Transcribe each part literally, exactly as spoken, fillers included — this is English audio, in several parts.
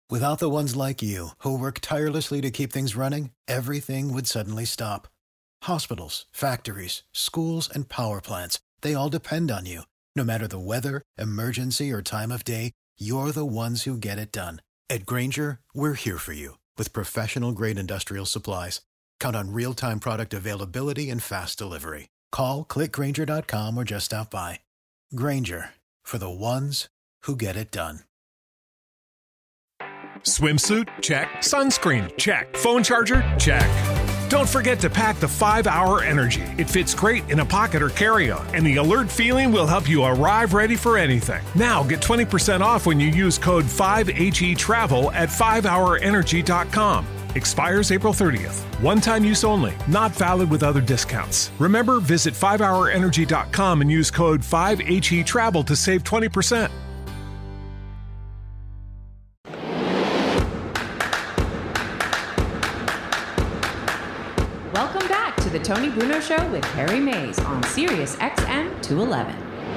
Without the ones like you, who work tirelessly to keep things running, everything would suddenly stop. Hospitals, factories, schools, and power plants, they all depend on you. No matter the weather, emergency, or time of day, you're the ones who get it done. At Grainger, we're here for you with professional-grade industrial supplies. Count on real-time product availability and fast delivery. Call, click Grainger dot com, or just stop by. Grainger, for the ones who get it done. Swimsuit? Check. Sunscreen? Check. Phone charger? Check. Don't forget to pack the five hour Energy. It fits great in a pocket or carry-on, and the alert feeling will help you arrive ready for anything. Now get twenty percent off when you use code five H E travel at five hour energy dot com. Expires April thirtieth. One-time use only. Not valid with other discounts. Remember, visit five hour energy dot com and use code five H E travel to save twenty percent. Welcome back to the Tony Bruno Show with Harry Mays on Sirius X M two eleven.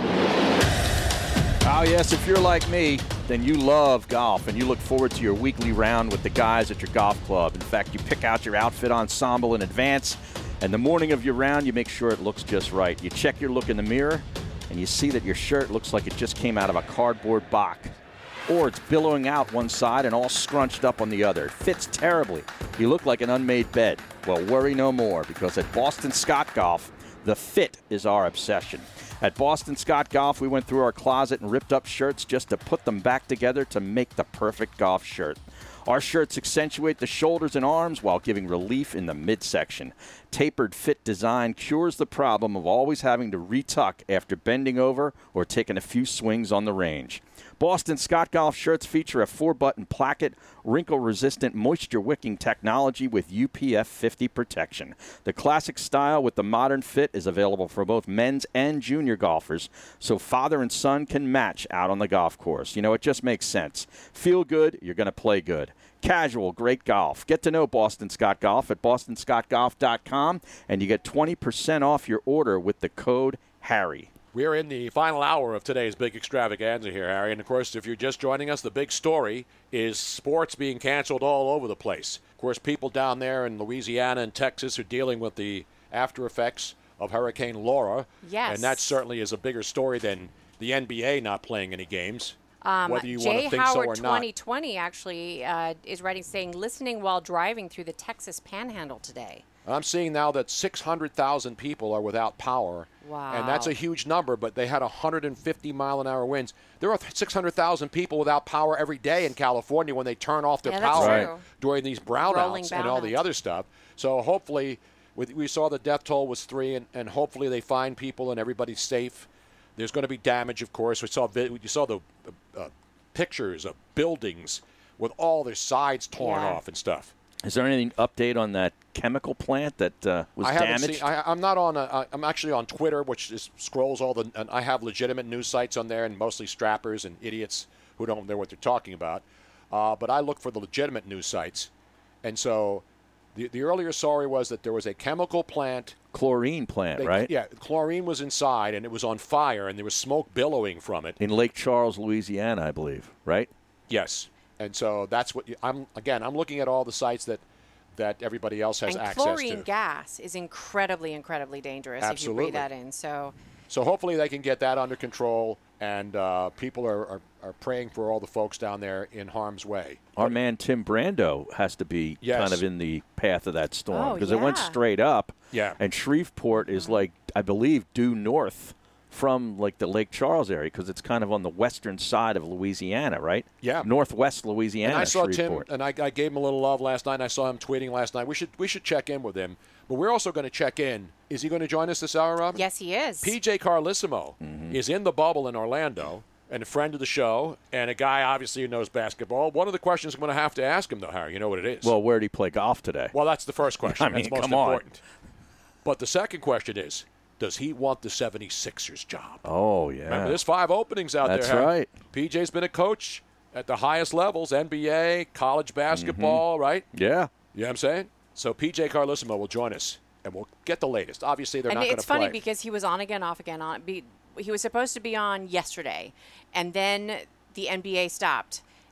Oh, yes, if you're like me, then you love golf and you look forward to your weekly round with the guys at your golf club. In fact, you pick out your outfit ensemble in advance, and the morning of your round, you make sure it looks just right. You check your look in the mirror, and you see that your shirt looks like it just came out of a cardboard box. Or it's billowing out one side and all scrunched up on the other. It fits terribly. You look like an unmade bed. Well, worry no more, because at Boston Scott Golf, the fit is our obsession. At Boston Scott Golf, we went through our closet and ripped up shirts just to put them back together to make the perfect golf shirt. Our shirts accentuate the shoulders and arms while giving relief in the midsection. Tapered fit design cures the problem of always having to retuck after bending over or taking a few swings on the range. Boston Scott Golf shirts feature a four-button placket, wrinkle-resistant, moisture-wicking technology with U P F fifty protection. The classic style with the modern fit is available for both men's and junior golfers, so father and son can match out on the golf course. You know, it just makes sense. Feel good, you're going to play good. Casual, great golf. Get to know Boston Scott Golf at boston scott golf dot com, and you get twenty percent off your order with the code HARRY. We're in the final hour of today's big extravaganza here, Harry. And, of course, if you're just joining us, the big story is sports being canceled all over the place. Of course, people down there in Louisiana and Texas are dealing with the after effects of Hurricane Laura. Yes. And that certainly is a bigger story than the N B A not playing any games. Um, whether you Jay want to think Howard so or twenty twenty actually uh, is writing saying, listening while driving through the Texas Panhandle today. I'm seeing now that six hundred thousand people are without power. Wow. And that's a huge number, but they had one hundred fifty mile an hour winds. There are six hundred thousand people without power every day in California when they turn off their Yeah, that's power true. during these Rolling brownouts and all the brownouts. other stuff. So hopefully, with, we saw the death toll was three, and, and hopefully they find people and everybody's safe. There's going to be damage, of course. We saw vi- you saw the uh, pictures of buildings with all their sides torn Yeah. off and stuff. Is there any update on that chemical plant that uh, was I haven't damaged? seen. I, I'm not on. A, I- I'm actually on Twitter, which is, scrolls all the. And I have legitimate news sites on there, and mostly strappers and idiots who don't know what they're talking about. Uh, but I look for the legitimate news sites, and so the the earlier story was that there was a chemical plant. Chlorine plant, They- right? Yeah, chlorine was inside, and it was on fire, and there was smoke billowing from it. In Lake Charles, Louisiana, I believe, right? Yes, and so that's what you, I'm. Again, I'm looking at all the sites that that everybody else has and access chlorine to. gas is incredibly, incredibly dangerous Absolutely. if you breathe that in. So, So hopefully they can get that under control, and uh, people are, are, are praying for all the folks down there in harm's way. Our man Tim Brando has to be Yes. kind of in the path of that storm Oh, because it went yeah. straight up. Yeah. And Shreveport is like, I believe, due north from like the Lake Charles area because it's kind of on the western side of Louisiana, right? Yeah. Northwest Louisiana. And I saw Shreveport. Tim, and I, I gave him a little love last night, and I saw him tweeting last night. We should we should check in with him. But we're also going to check in. Is he going to join us this hour, Robin? yes, he is. P J Carlissimo Mm-hmm. is in the bubble in Orlando, and a friend of the show, and a guy obviously who knows basketball. One of the questions I'm going to have to ask him, though, Harry, you know what it is? Well, where did he play golf today? Well, that's the first question. I mean, that's most come on. important. But the second question is, does he want the seventy-sixers job? Oh, yeah. Remember, there's five openings out That's there. Harry. right. P J's been a coach at the highest levels, N B A, college basketball, Mm-hmm. right? Yeah. You know what I'm saying? So P J Carlissimo will join us, and we'll get the latest. Obviously, they're and not going to it's play. funny because he was on again, off again. On be, he was supposed to be on yesterday, and then the N B A stopped,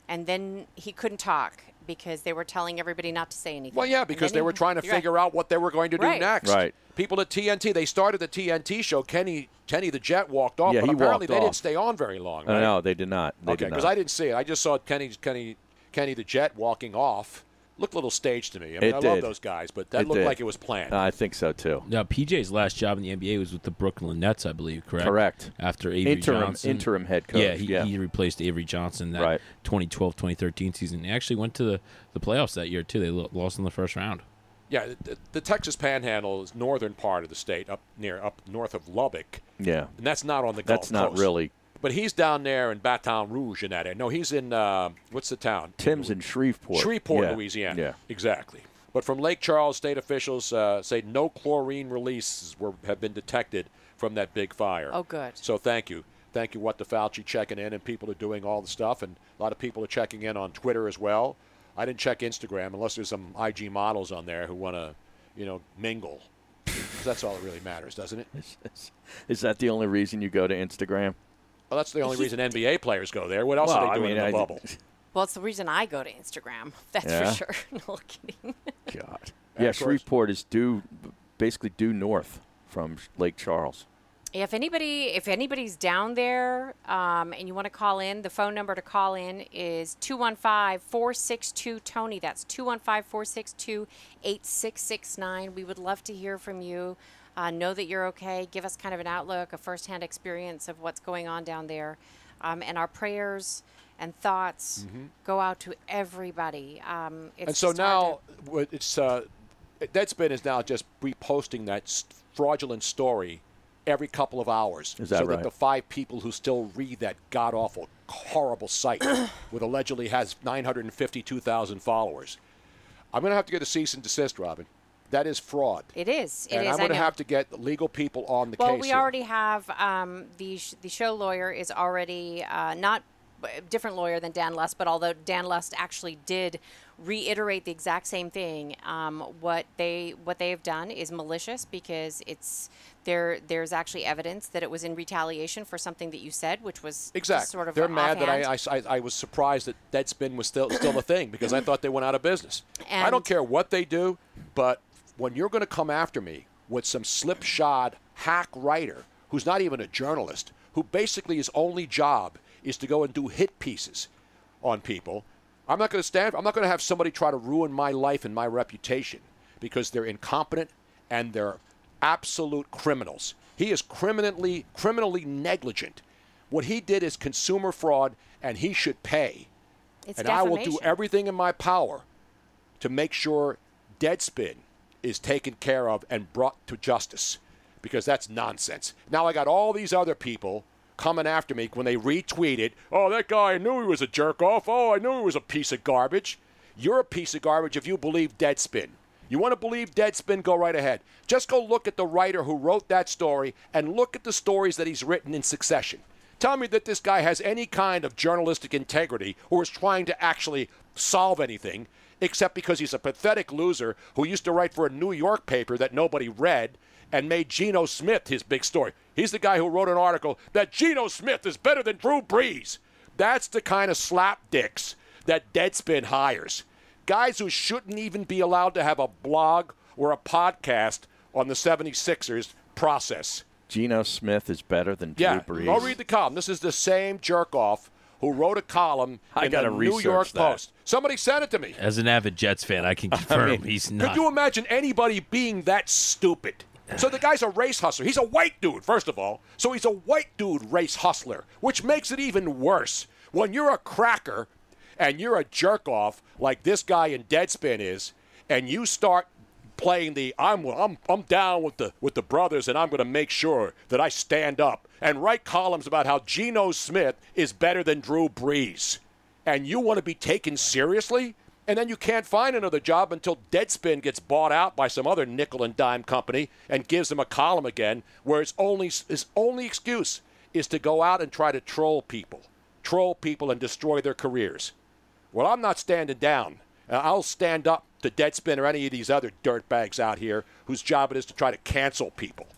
and then he couldn't talk because they were telling everybody not to say anything. Well, yeah, because they he, were trying to right. figure out what they were going to do right. next. Right. People at T N T, they started the T N T show. Kenny Kenny the Jet walked off, Yeah, but he apparently walked they off. didn't stay on very long. Right? No, they did not. They okay, did not. because I didn't see it. I just saw Kenny Kenny Kenny the Jet walking off. Looked a little staged to me. I mean, It I did. love those guys, but that It looked did. like it was planned. I think so too. Now, P J's last job in the N B A was with the Brooklyn Nets, I believe, correct? Correct. After Avery Interim- Johnson. interim head coach, Yeah he, yeah. he replaced Avery Johnson that Right. twenty twelve twenty thirteen season. They actually went to the, the playoffs that year, too. They lo- lost in the first round. Yeah, the, the Texas Panhandle is northern part of the state, up near up north of Lubbock, Yeah. and that's not on the Gulf That's not Coast. really. But he's down there in Baton Rouge in that area. No, he's in uh, what's the town? Tim's in Shreveport. Shreveport, Yeah. Louisiana. Yeah. Exactly. But from Lake Charles, state officials uh, say no chlorine releases were, have been detected from that big fire. Oh, good. So thank you. Thank you, What the Fauci, checking in, and people are doing all the stuff. And a lot of people are checking in on Twitter as well. I didn't check Instagram unless there's some I G models on there who want to, you know, mingle. 'Cause that's all that really matters, doesn't it? Is, is, is that the only reason you go to Instagram? Well, that's the only reason N B A players go there. What else Well, are they I doing mean, in the I- bubble? Well, it's the reason I go to Instagram. That's Yeah? for sure. No kidding. God. And Yeah, of course- Shreveport is due, basically due north from Lake Charles. If anybody, if anybody's down there um, and you want to call in, the phone number to call in is two one five, four six two, Tony. That's two one five, four six two, eight six six nine. We would love to hear from you. Uh, know that you're okay. Give us kind of an outlook, a firsthand experience of what's going on down there. Um, and our prayers and thoughts go out to everybody. Um, it's And so just hard now, what it's uh, Deadspin is now just reposting that s- fraudulent story every couple of hours. Is that so right? that the five people who still read that god-awful, horrible site, which allegedly has nine hundred fifty-two thousand followers. I'm going to have to get a cease and desist, Robin. That is fraud. to, it is. It and is. I'm I going to know. have to get legal people on the Well, case we here. already have um, the sh- the show lawyer is already uh, not a different lawyer than Dan Lust, but although Dan Lust actually did reiterate the exact same thing, um, what they what they have done is malicious because it's there. There's actually evidence that it was in retaliation for something that you said, which was Exactly. just sort of They're mad that I, offhand. I, I, I was surprised that Deadspin was still still a thing because I thought they went out of business. I don't And- care what they do, but when you're going to come after me with some slipshod hack writer who's not even a journalist, who basically his only job is to go and do hit pieces on people, I'm not going to stand. I'm not going to have somebody try to ruin my life and my reputation because they're incompetent and they're absolute criminals. He is criminally criminally negligent. What he did is consumer fraud, and he should pay. It's and I will do defamation. everything in my power to make sure Deadspin is taken care of and brought to justice because that's nonsense. Now I got all these other people coming after me when they retweet it. Oh, that guy, I knew he was a jerk off. Oh, I knew he was a piece of garbage. You're a piece of garbage if you believe Deadspin. You want to believe Deadspin? Go right ahead. Just go look at the writer who wrote that story and look at the stories that he's written in succession. Tell me that this guy has any kind of journalistic integrity or is trying to actually solve anything except because he's a pathetic loser who used to write for a New York paper that nobody read and made Geno Smith his big story. He's the guy who wrote an article that Geno Smith is better than Drew Brees. That's the kind of slapdicks that Deadspin hires. Guys who shouldn't even be allowed to have a blog or a podcast on the seventy-sixers process. Geno Smith is better than Drew Yeah, Brees. go read the column. This is the same jerk-off who wrote a column I in gotta the New research York that. Post. Somebody sent it to me. As an avid Jets fan, I can confirm mean, he's Could not. you imagine anybody being that stupid? So the guy's a race hustler. He's a white dude, first of all. So he's a white dude race hustler, which makes it even worse. When you're a cracker and you're a jerk-off like this guy in Deadspin is, and you start playing the I'm I'm I'm down with the with the brothers and I'm going to make sure that I stand up and write columns about how Geno Smith is better than Drew Brees. And you want to be taken seriously? And then you can't find another job until Deadspin gets bought out by some other nickel and dime company and gives them a column again where its only its only excuse is to go out and try to troll people. Troll people and destroy their careers. Well, I'm not standing down. Uh, I'll stand up to Deadspin or any of these other dirtbags out here whose job it is to try to cancel people.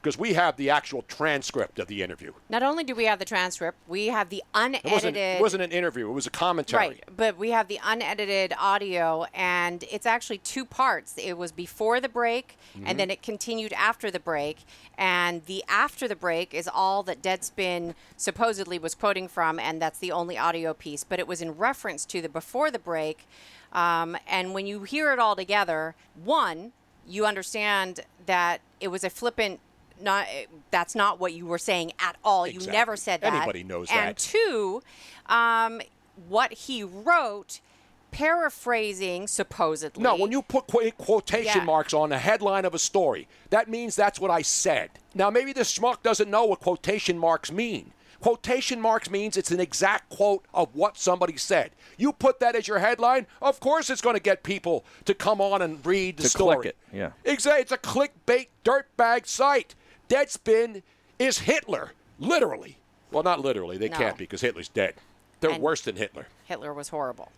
because we have the actual transcript of the interview. Not only do we have the transcript, we have the unedited. It wasn't, it wasn't an interview. It was a commentary. Right, but we have the unedited audio, and it's actually two parts. It was before the break, mm-hmm. and then it continued after the break. And the after the break is all that Deadspin supposedly was quoting from, and that's the only audio piece. But it was in reference to the before the break. Um, and when you hear it all together, one, you understand that it was a flippant. Not that's not what you were saying at all. Exactly. You never said that. Anybody knows and that. And two, um, what he wrote, paraphrasing supposedly. No, when you put qu- quotation yeah. marks on the headline of a story, that means that's what I said. Now, maybe this schmuck doesn't know what quotation marks mean. Quotation marks means it's an exact quote of what somebody said. You put that as your headline, of course it's going to get people to come on and read the to story. Click it. Yeah. Exactly. It's a clickbait dirtbag site. Deadspin is Hitler, literally. Well, not literally. They no. can't be because Hitler's dead. They're and worse than Hitler. Hitler was horrible.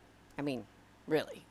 I mean, really.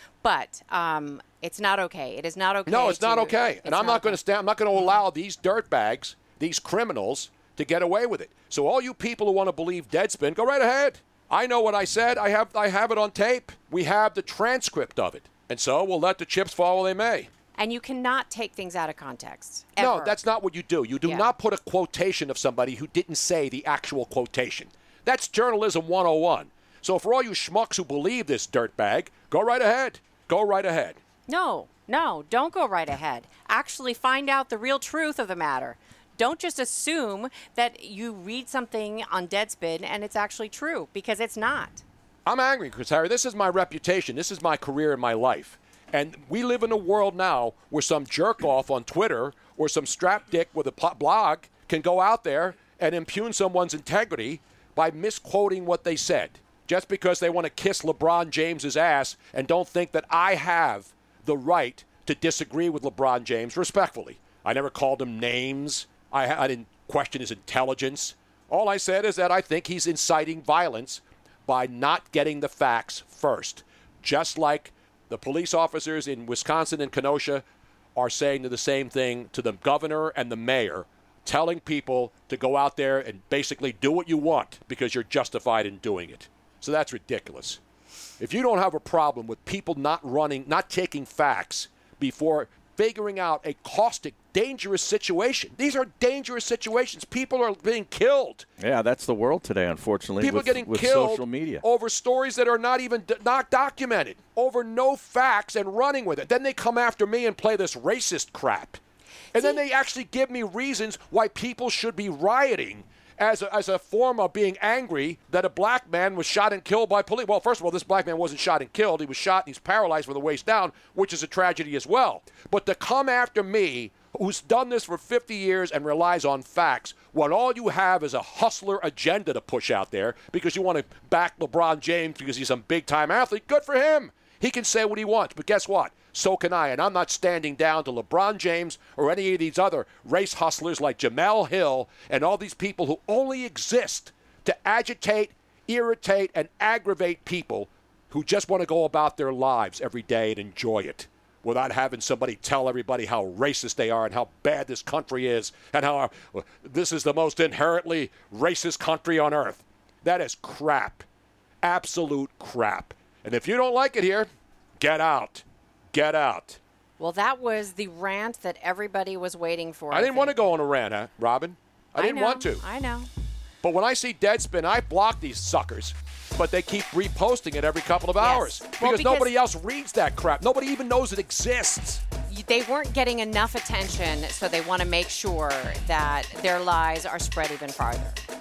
But um, it's not okay. It is not okay. No, it's to, not okay. It's And I'm not, not going to stand. I'm not going to allow these dirtbags, these criminals, to get away with it. So all you people who want to believe Deadspin, go right ahead. I know what I said. I have I have it on tape. We have the transcript of it. And so we'll let the chips fall where they may. And you cannot take things out of context. Ever. No, that's not what you do. You do yeah. not put a quotation of somebody who didn't say the actual quotation. That's journalism one oh one. So for all you schmucks who believe this dirtbag, go right ahead. Go right ahead. No, no, don't go right ahead. Actually find out the real truth of the matter. Don't just assume that you read something on Deadspin and it's actually true, because it's not. I'm angry, Chris Harry. This is my reputation. This is my career and my life. And we live in a world now where some jerk-off on Twitter or some strap dick with a blog can go out there and impugn someone's integrity by misquoting what they said, just because they want to kiss LeBron James's ass and don't think that I have the right to disagree with LeBron James respectfully. I never called him names. I, I didn't question his intelligence. All I said is that I think he's inciting violence by not getting the facts first, just like the police officers in Wisconsin and Kenosha are saying the same thing to the governor and the mayor, telling people to go out there and basically do what you want because you're justified in doing it. So that's ridiculous. If you don't have a problem with people not running, not taking facts before figuring out a caustic, dangerous situation. These are dangerous situations. People are being killed. Yeah, that's the world today, unfortunately. People with, getting with killed social media. over stories that are not even d- not documented, over no facts and running with it. Then they come after me and play this racist crap. And See, then they actually give me reasons why people should be rioting as a, as a form of being angry that a black man was shot and killed by police. Well, first of all, this black man wasn't shot and killed. He was shot and he's paralyzed from the waist down, which is a tragedy as well. But to come after me, who's done this for fifty years and relies on facts, when all you have is a hustler agenda to push out there because you want to back LeBron James because he's some big-time athlete, good for him. He can say what he wants, but guess what? So can I, and I'm not standing down to LeBron James or any of these other race hustlers like Jamel Hill and all these people who only exist to agitate, irritate, and aggravate people who just want to go about their lives every day and enjoy it without having somebody tell everybody how racist they are and how bad this country is and how uh, this is the most inherently racist country on earth. That is crap. Absolute crap. And if you don't like it here, get out. Get out. Well, that was the rant that everybody was waiting for. I, I didn't think. want to go on a rant, huh, Robin? I, I didn't know, want to. I know. But when I see Deadspin, I block these suckers. But they keep reposting it every couple of yes. hours. Well, because, because nobody else reads that crap. Nobody even knows it exists. They weren't getting enough attention, so they want to make sure that their lies are spread even farther.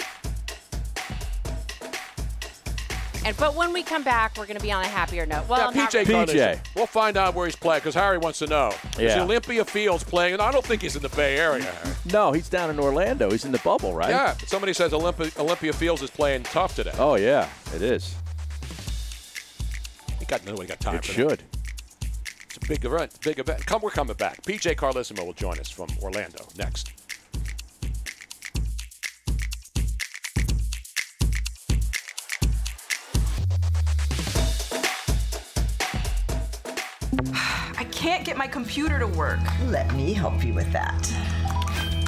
And but when we come back, we're going to be on a happier note. Well, yeah, P J not P J. We'll find out where he's playing because Harry wants to know. Is Yeah. Olympia Fields playing? And I don't think he's in the Bay Area, Harry. No, he's down in Orlando. He's in the bubble, right? Yeah, somebody says Olympia, Olympia Fields is playing tough today. Oh, yeah, it is. He got nobody got time It for should. that. It's a big event. Big event. Come, we're coming back. P J Carlissimo will join us from Orlando next. I can't get my computer to work. Let me help you with that.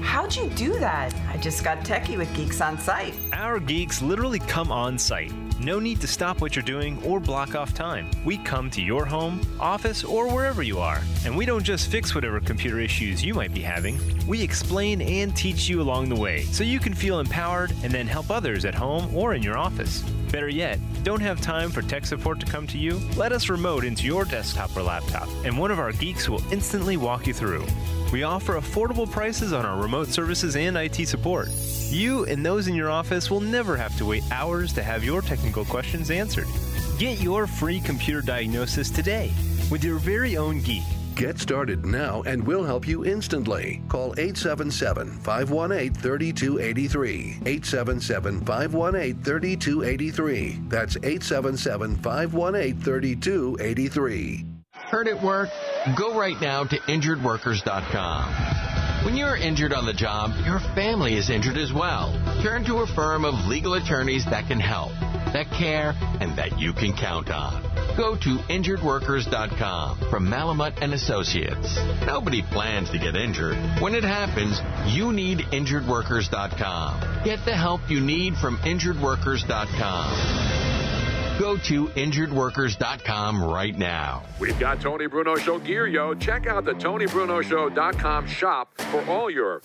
How'd you do that? I just got techie with Geeks on Site. Our geeks literally come on site. No need to stop what you're doing or block off time. We come to your home, office, or wherever you are. And we don't just fix whatever computer issues you might be having. We explain and teach you along the way so you can feel empowered and then help others at home or in your office. Better yet, don't have time for tech support to come to you? Let us remote into your desktop or laptop, and one of our geeks will instantly walk you through. We offer affordable prices on our remote services and I T support. You and those in your office will never have to wait hours to have your technical questions answered. Get your free computer diagnosis today with your very own geek. Get started now and we'll help you instantly. Call eight seven seven, five one eight, three two eight three. eight seven seven, five one eight, three two eight three. That's eight seven seven, five one eight, three two eight three. Hurt at work? Go right now to injured workers dot com. When you're injured on the job, your family is injured as well. Turn to a firm of legal attorneys that can help, that care, and that you can count on. Go to injured workers dot com from Malamut and Associates. Nobody plans to get injured. When it happens, you need injured workers dot com. Get the help you need from injured workers dot com. Go to injured workers dot com right now. We've got Tony Bruno Show gear, yo. Check out the Tony Bruno Show dot com shop for all your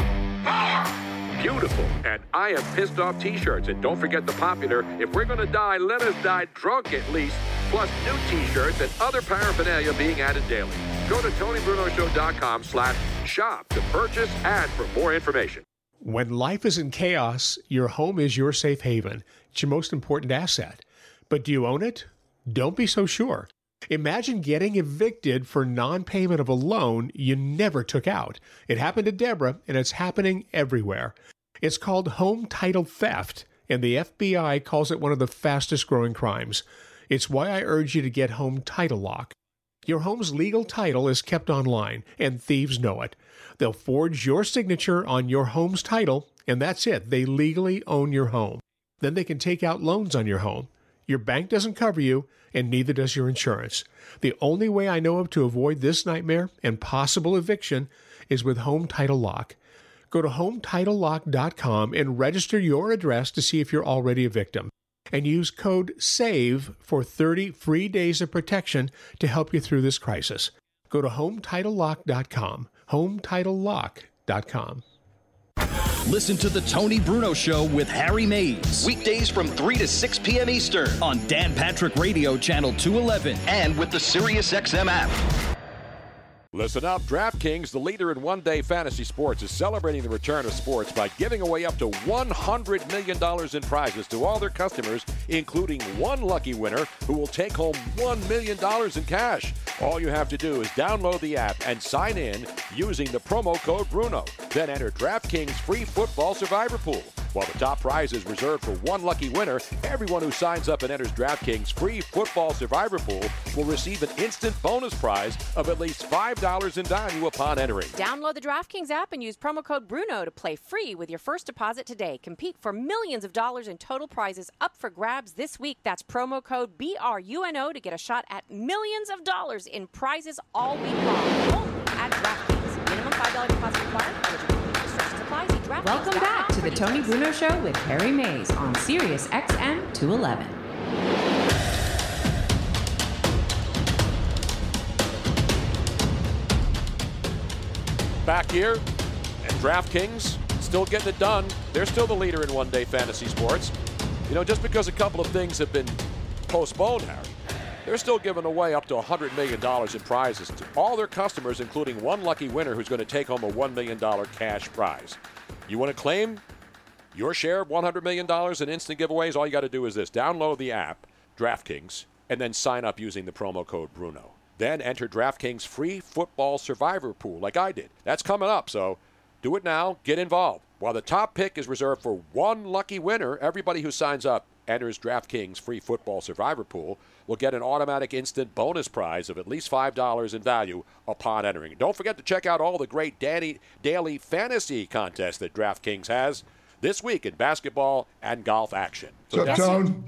beautiful and I am pissed off t-shirts. And don't forget the popular, if we're going to die, let us die drunk at least, plus new t-shirts and other paraphernalia being added daily. Go to Tony Bruno Show dot com slash shop to purchase and for more information. When life is in chaos, your home is your safe haven. It's your most important asset. But do you own it? Don't be so sure. Imagine getting evicted for non-payment of a loan you never took out. It happened to Deborah, and it's happening everywhere. It's called home title theft, and the F B I calls it one of the fastest-growing crimes. It's why I urge you to get Home Title Lock. Your home's legal title is kept online, and thieves know it. They'll forge your signature on your home's title, and that's it. They legally own your home. Then they can take out loans on your home. Your bank doesn't cover you, and neither does your insurance. The only way I know of to avoid this nightmare and possible eviction is with Home Title Lock. Go to home title lock dot com and register your address to see if you're already a victim. And use code SAVE for thirty free days of protection to help you through this crisis. Go to home title lock dot com. home title lock dot com. Listen to The Tony Bruno Show with Harry Mays. Weekdays from three to six p.m. Eastern on Dan Patrick Radio, Channel two eleven, and with the SiriusXM app. Listen up. DraftKings, the leader in one-day fantasy sports, is celebrating the return of sports by giving away up to one hundred million dollars in prizes to all their customers, including one lucky winner who will take home one million dollars in cash. All you have to do is download the app and sign in using the promo code Bruno. Then enter DraftKings free football survivor pool. While the top prize is reserved for one lucky winner, everyone who signs up and enters DraftKings free football survivor pool will receive an instant bonus prize of at least five dollars in value upon entering. Download the DraftKings app and use promo code Bruno to play free with your first deposit today. Compete for millions of dollars in total prizes up for grabs this week. That's promo code B R U N O to get a shot at millions of dollars in prizes all week long. Only at DraftKings. Minimum five dollars deposit required. Eligibility restrictions apply. See DraftKings. Welcome back to the Tony Bruno Show with Harry Mays on Sirius X M two eleven. Back here, and DraftKings still getting it done. They're still the leader in one-day fantasy sports. You know, just because a couple of things have been postponed, Harry, they're still giving away up to one hundred million dollars in prizes to all their customers, including one lucky winner who's going to take home a one million dollars cash prize. You want to claim your share of one hundred million dollars in instant giveaways? All you got to do is this. Download the app, DraftKings, and then sign up using the promo code Bruno. Then enter DraftKings free football survivor pool like I did. That's coming up, so do it now. Get involved. While the top pick is reserved for one lucky winner, everybody who signs up enters DraftKings free football survivor pool will get an automatic instant bonus prize of at least five dollars in value upon entering. Don't forget to check out all the great Danny daily fantasy contests that DraftKings has this week in basketball and golf action. So What's up, Tone?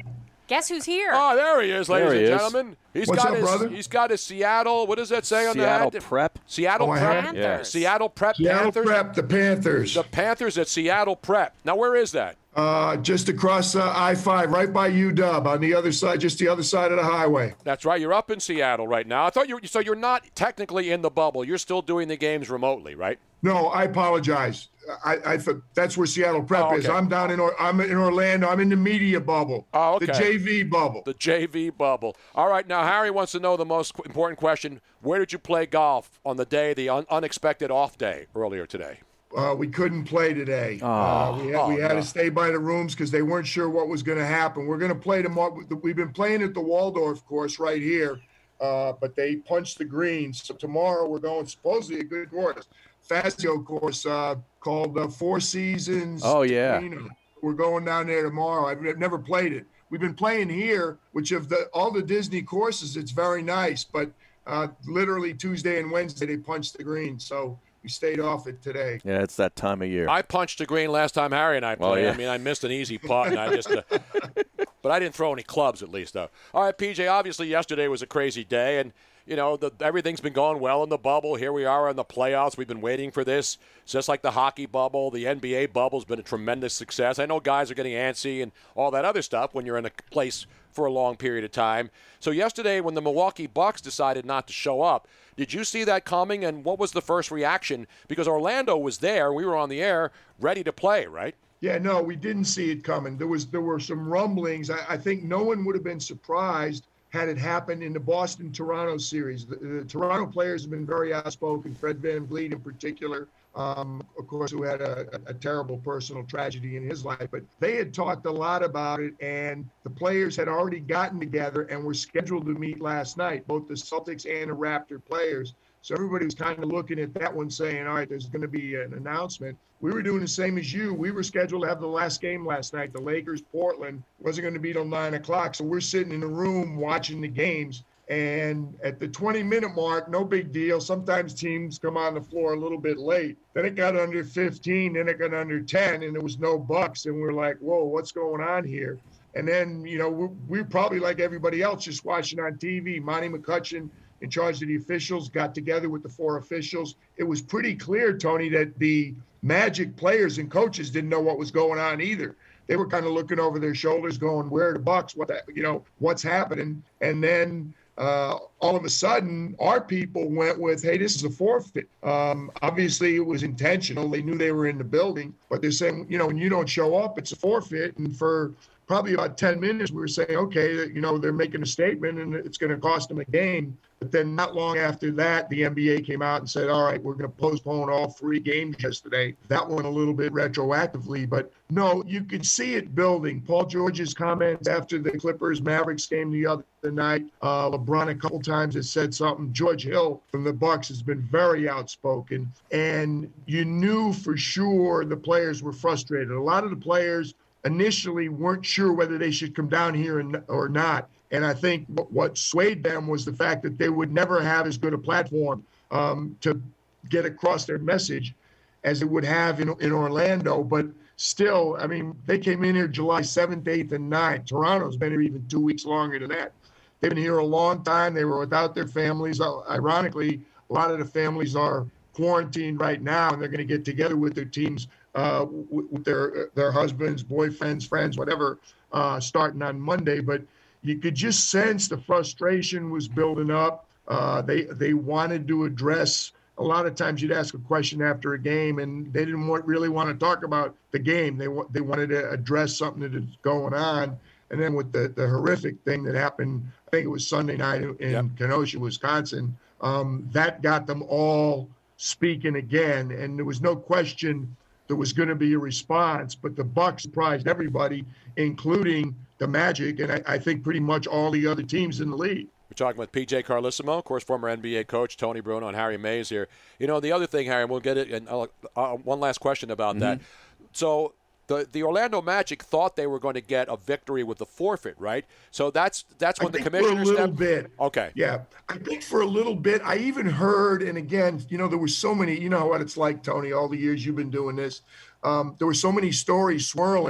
Guess who's here? Oh, there he is, ladies There he and is. gentlemen. He's What's got up, his brother? he's got his Seattle. What does that say on Seattle the Prep. Seattle Oh, I Prep. have it. Yeah. Seattle Prep Seattle Panthers. Prep, the Panthers. The Panthers at Seattle Prep. Now, where is that? Uh, just across uh, I five, right by U W, on the other side, just the other side of the highway. That's right. You're up in Seattle right now. I thought you. So you're not technically in the bubble. You're still doing the games remotely, right? No, I apologize. I, I thought that's where Seattle Prep Oh, is. okay. I'm down in Or- I'm in Orlando. I'm in the media bubble. Oh, okay. The J V bubble. The J V bubble. All right. Now, Harry wants to know the most qu- important question: where did you play golf on the day, the un- unexpected off day earlier today? Uh, we couldn't play today. Oh. Uh, we had, we Oh, had no. to stay by the rooms because they weren't sure what was going to happen. We're going to play tomorrow. We've been playing at the Waldorf course right here, uh, but they punched the greens. So tomorrow we're going supposedly a good course, Fazio course uh, called uh, Four Seasons. Oh, yeah. Arena. We're going down there tomorrow. I've I've never played it. We've been playing here, which of the all the Disney courses, it's very nice, but uh, literally Tuesday and Wednesday they punched the greens. So we stayed off it today. Yeah, it's that time of year. I punched the green last time Harry and I played. Oh, yeah. I mean, I missed an easy putt, and I just. Uh, but I didn't throw any clubs, at least, though. All right, P J. Obviously, yesterday was a crazy day, and you know the, everything's been going well in the bubble. Here we are in the playoffs. We've been waiting for this. It's just like the hockey bubble. The N B A bubble's been a tremendous success. I know guys are getting antsy and all that other stuff when you're in a place for a long period of time. So yesterday, when the Milwaukee Bucks decided not to show up, did you see that coming, and what was the first reaction? Because Orlando was there, we were on the air, ready to play, right? Yeah, no, we didn't see it coming. There was there were some rumblings. I, I think no one would have been surprised had it happened in the Boston-Toronto series. The, the Toronto players have been very outspoken, Fred VanVleet in particular, um, of course, who had a, a terrible personal tragedy in his life. But they had talked a lot about it, and the players had already gotten together and were scheduled to meet last night, both the Celtics and the Raptor players. So everybody was kind of looking at that one saying, all right, there's going to be an announcement. We were doing the same as you. We were scheduled to have the last game last night, the Lakers-Portland. Wasn't going to be till nine o'clock. So we're sitting in the room watching the games. And at the twenty-minute mark, no big deal. Sometimes teams come on the floor a little bit late. Then it got under fifteen, then it got under ten, and there was no Bucks. And we're like, whoa, what's going on here? And then, you know, we're, we're probably like everybody else just watching on T V. Monty McCutcheon, in charge of the officials, got together with the four officials. It was pretty clear, Tony, that the Magic players and coaches didn't know what was going on either. They were kind of looking over their shoulders going, where are the Bucks? What, the, you know, what's happening? And then uh, all of a sudden, our people went with, hey, this is a forfeit. Um, obviously, it was intentional. They knew they were in the building, but they're saying, you know, when you don't show up, it's a forfeit. And for probably about ten minutes, we were saying, okay, you know, they're making a statement and it's going to cost them a game. But then not long after that, the N B A came out and said, all right, we're going to postpone all three games yesterday. That went a little bit retroactively, but no, you could see it building. Paul George's comments after the Clippers-Mavericks game the other night, uh, LeBron a couple times has said something. George Hill from the Bucks has been very outspoken, and you knew for sure the players were frustrated. A lot of the players initially weren't sure whether they should come down here or not. And I think what swayed them was the fact that they would never have as good a platform um, to get across their message as they would have in, in Orlando. But still, I mean, they came in here July seventh, eighth, and ninth. Toronto's been here even two weeks longer than that. They've been here a long time. They were without their families. Ironically, a lot of the families are quarantined right now, and they're going to get together with their teams, uh, with, with their their husbands, boyfriends, friends, whatever, uh, starting on Monday. But you could just sense the frustration was building up. Uh, they they wanted to address. A lot of times you'd ask a question after a game, and they didn't want, really want to talk about the game. They they wanted to address something that is going on. And then with the, the horrific thing that happened, I think it was Sunday night in yep. Kenosha, Wisconsin, um, that got them all speaking again. And there was no question there was going to be a response, but the Bucks surprised everybody, including the Magic, and I, I think pretty much all the other teams in the league. We're talking with P J Carlesimo, of course, former N B A coach, Tony Bruno, and Harry Mays here. You know, the other thing, Harry, and we'll get it, and uh, uh, one last question about mm-hmm. that. So the the Orlando Magic thought they were going to get a victory with the forfeit, right? So that's that's when I the think commissioner for a little stepped. bit. Okay. Yeah, I think for a little bit. I even heard, and again, you know, there were so many. You know what it's like, Tony. All the years you've been doing this, um, there were so many stories swirling.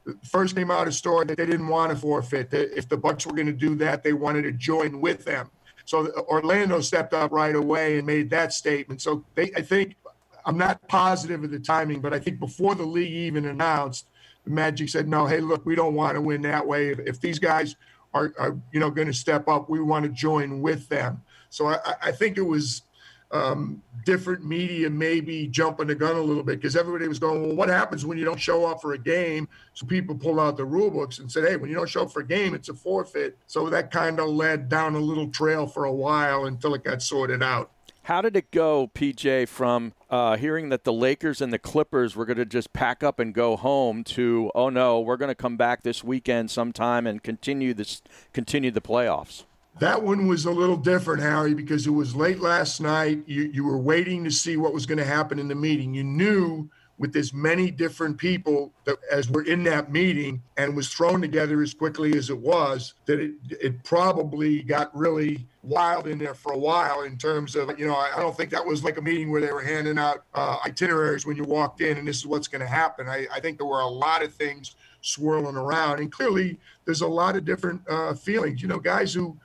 first came out a story that they didn't want to forfeit. That if the Bucs were going to do that, they wanted to join with them. So Orlando stepped up right away and made that statement. So they, I think, I'm not positive of the timing, but I think before the league even announced, the Magic said, no, hey, look, we don't want to win that way. If, if these guys are, are you know, going to step up, we want to join with them. So I, I think it was um, different media maybe jumping the gun a little bit, because everybody was going, well, what happens when you don't show up for a game? So people pulled out the rule books and said, hey, when you don't show up for a game, it's a forfeit. So that kind of led down a little trail for a while until it got sorted out. How did it go, P J, from uh, hearing that the Lakers and the Clippers were going to just pack up and go home to, oh, no, we're going to come back this weekend sometime and continue this, continue the playoffs? That one was a little different, Harry, because it was late last night. You, you were waiting to see what was going to happen in the meeting. You knew with as many different people that as were in that meeting and was thrown together as quickly as it was, that it, it probably got really wild in there for a while in terms of, you know, I, I don't think that was like a meeting where they were handing out uh, itineraries when you walked in and this is what's going to happen. I, I think there were a lot of things swirling around, and clearly there's a lot of different uh, feelings. You know, guys who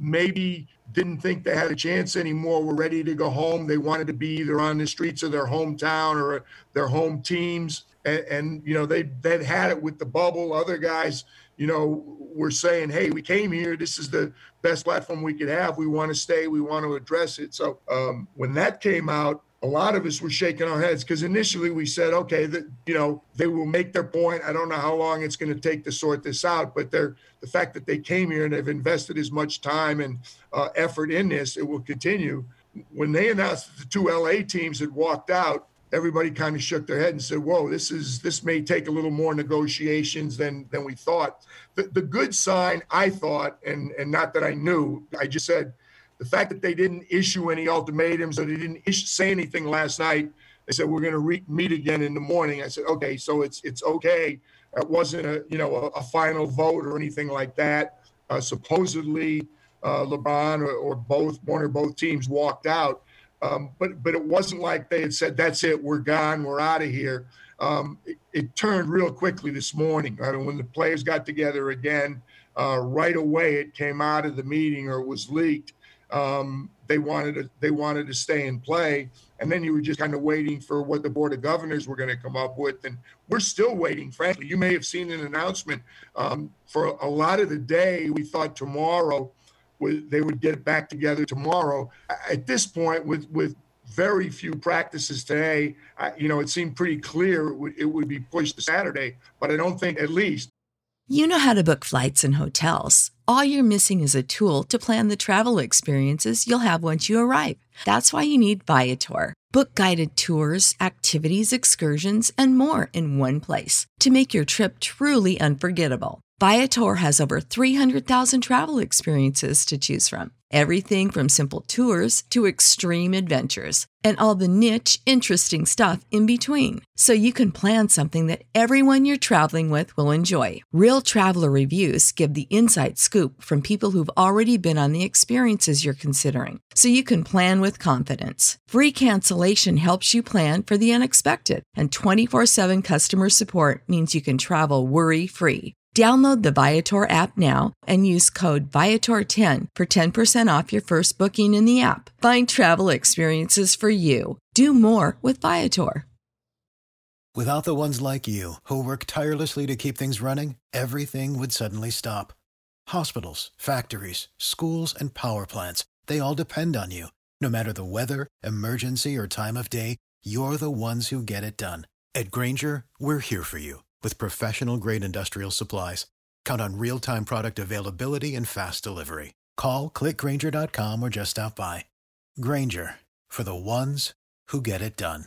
maybe didn't think they had a chance anymore were ready to go home. They wanted to be either on the streets of their hometown or their home teams. And, and you know, they, they'd had it with the bubble. Other guys, you know, were saying, hey, we came here. This is the best platform we could have. We want to stay. We want to address it. So um, when that came out, a lot of us were shaking our heads because initially we said, okay, that, you know, they will make their point. I don't know how long it's going to take to sort this out, but they're, the fact that they came here and they've invested as much time and uh, effort in this, it will continue. When they announced that the two L A teams had walked out, everybody kind of shook their head and said, whoa, this is this may take a little more negotiations than than we thought. The, the good sign, I thought, and, and not that I knew, I just said, the fact that they didn't issue any ultimatums or they didn't issue, say anything last night, they said, we're going to re- meet again in the morning. I said, okay, so it's it's okay. It wasn't a, you know, a, a final vote or anything like that. Uh, supposedly, uh, LeBron or, or both, one or both teams walked out. Um, but but it wasn't like they had said, that's it, we're gone, we're out of here. Um, it, it turned real quickly this morning. I mean, when the players got together again, uh, right away it came out of the meeting or was leaked. Um, they wanted to they wanted to stay and play, and then you were just kind of waiting for what the Board of Governors were going to come up with, and we're still waiting. Frankly, you may have seen an announcement um, for a lot of the day. We thought tomorrow they would get it back together tomorrow. At this point, with with very few practices today, I, you know, it seemed pretty clear it would, it would be pushed to Saturday. But I don't think, at least. You know how to book flights and hotels. All you're missing is a tool to plan the travel experiences you'll have once you arrive. That's why you need Viator. Book guided tours, activities, excursions, and more in one place to make your trip truly unforgettable. Viator has over three hundred thousand travel experiences to choose from. Everything from simple tours to extreme adventures and all the niche, interesting stuff in between. So you can plan something that everyone you're traveling with will enjoy. Real traveler reviews give the inside scoop from people who've already been on the experiences you're considering. So you can plan with confidence. Free cancellation helps you plan for the unexpected. And twenty-four seven customer support means you can travel worry-free. Download the Viator app now and use code Viator ten for ten percent off your first booking in the app. Find travel experiences for you. Do more with Viator. Without the ones like you, who work tirelessly to keep things running, everything would suddenly stop. Hospitals, factories, schools, and power plants, they all depend on you. No matter the weather, emergency, or time of day, you're the ones who get it done. At Grainger, we're here for you. With professional-grade industrial supplies, count on real-time product availability and fast delivery. Call, click Grainger dot com, or just stop by. Grainger, for the ones who get it done.